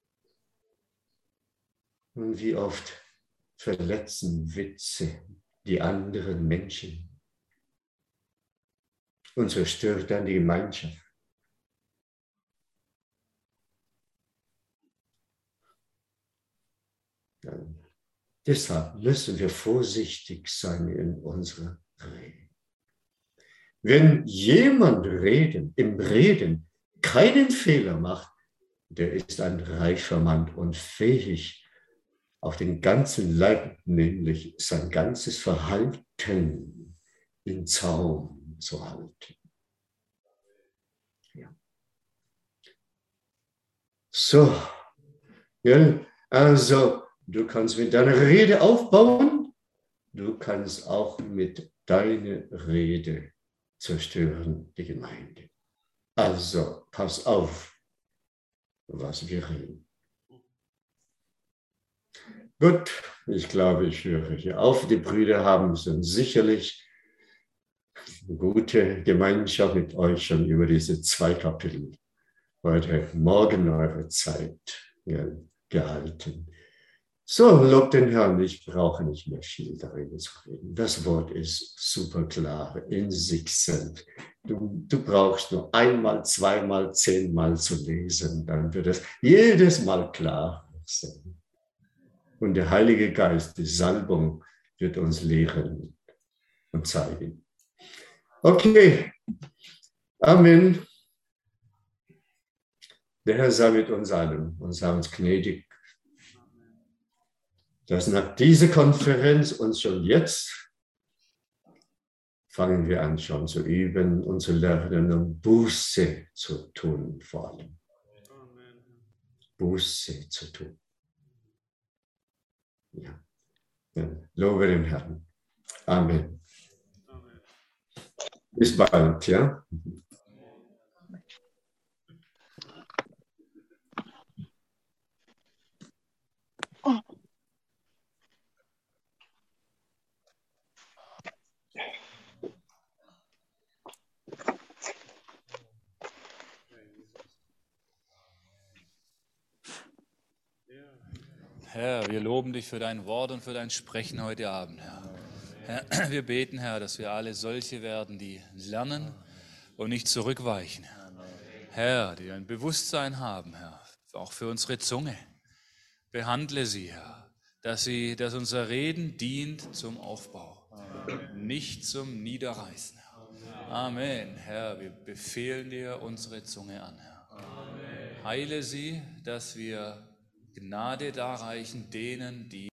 Und wie oft verletzen Witze die anderen Menschen und zerstört dann die Gemeinschaft. Ja. Deshalb müssen wir vorsichtig sein in unserer Rede. Wenn jemand reden, im Reden keinen Fehler macht, der ist ein reifer Mann und fähig, auf den ganzen Leib, nämlich sein ganzes Verhalten in Zaum zu halten. Ja. So, ja, also du kannst mit deiner Rede aufbauen, du kannst auch mit deiner Rede zerstören die Gemeinde. Also pass auf, was wir reden. Gut, ich glaube, ich höre hier auf. Die Brüder haben schon sicherlich eine gute Gemeinschaft mit euch schon über diese zwei Kapitel heute Morgen eure Zeit gehalten. So, lob den Herrn, ich brauche nicht mehr viel darüber zu reden. Das Wort ist super klar in sich selbst. Du, du brauchst nur einmal, zweimal, zehnmal zu lesen, dann wird es jedes Mal klar sein. Und der Heilige Geist, die Salbung, wird uns lehren und zeigen. Okay. Amen. Der Herr sei mit uns allen und sei uns gnädig, dass nach dieser Konferenz uns schon jetzt fangen wir an, schon zu üben und zu lernen und Buße zu tun vor allem. Buße zu tun. Ja. Dann lobe den Herrn. Amen. Amen. Bis bald, ja. Herr, wir loben dich für dein Wort und für dein Sprechen heute Abend, Herr. Herr, wir beten, Herr, dass wir alle solche werden, die lernen und nicht zurückweichen. Herr, die ein Bewusstsein haben, Herr, auch für unsere Zunge. Behandle sie, Herr, dass, sie, dass unser Reden dient zum Aufbau, nicht zum Niederreißen. Herr. Amen. Herr, wir befehlen dir unsere Zunge an, Herr. Heile sie, dass wir Gnade darreichen denen, die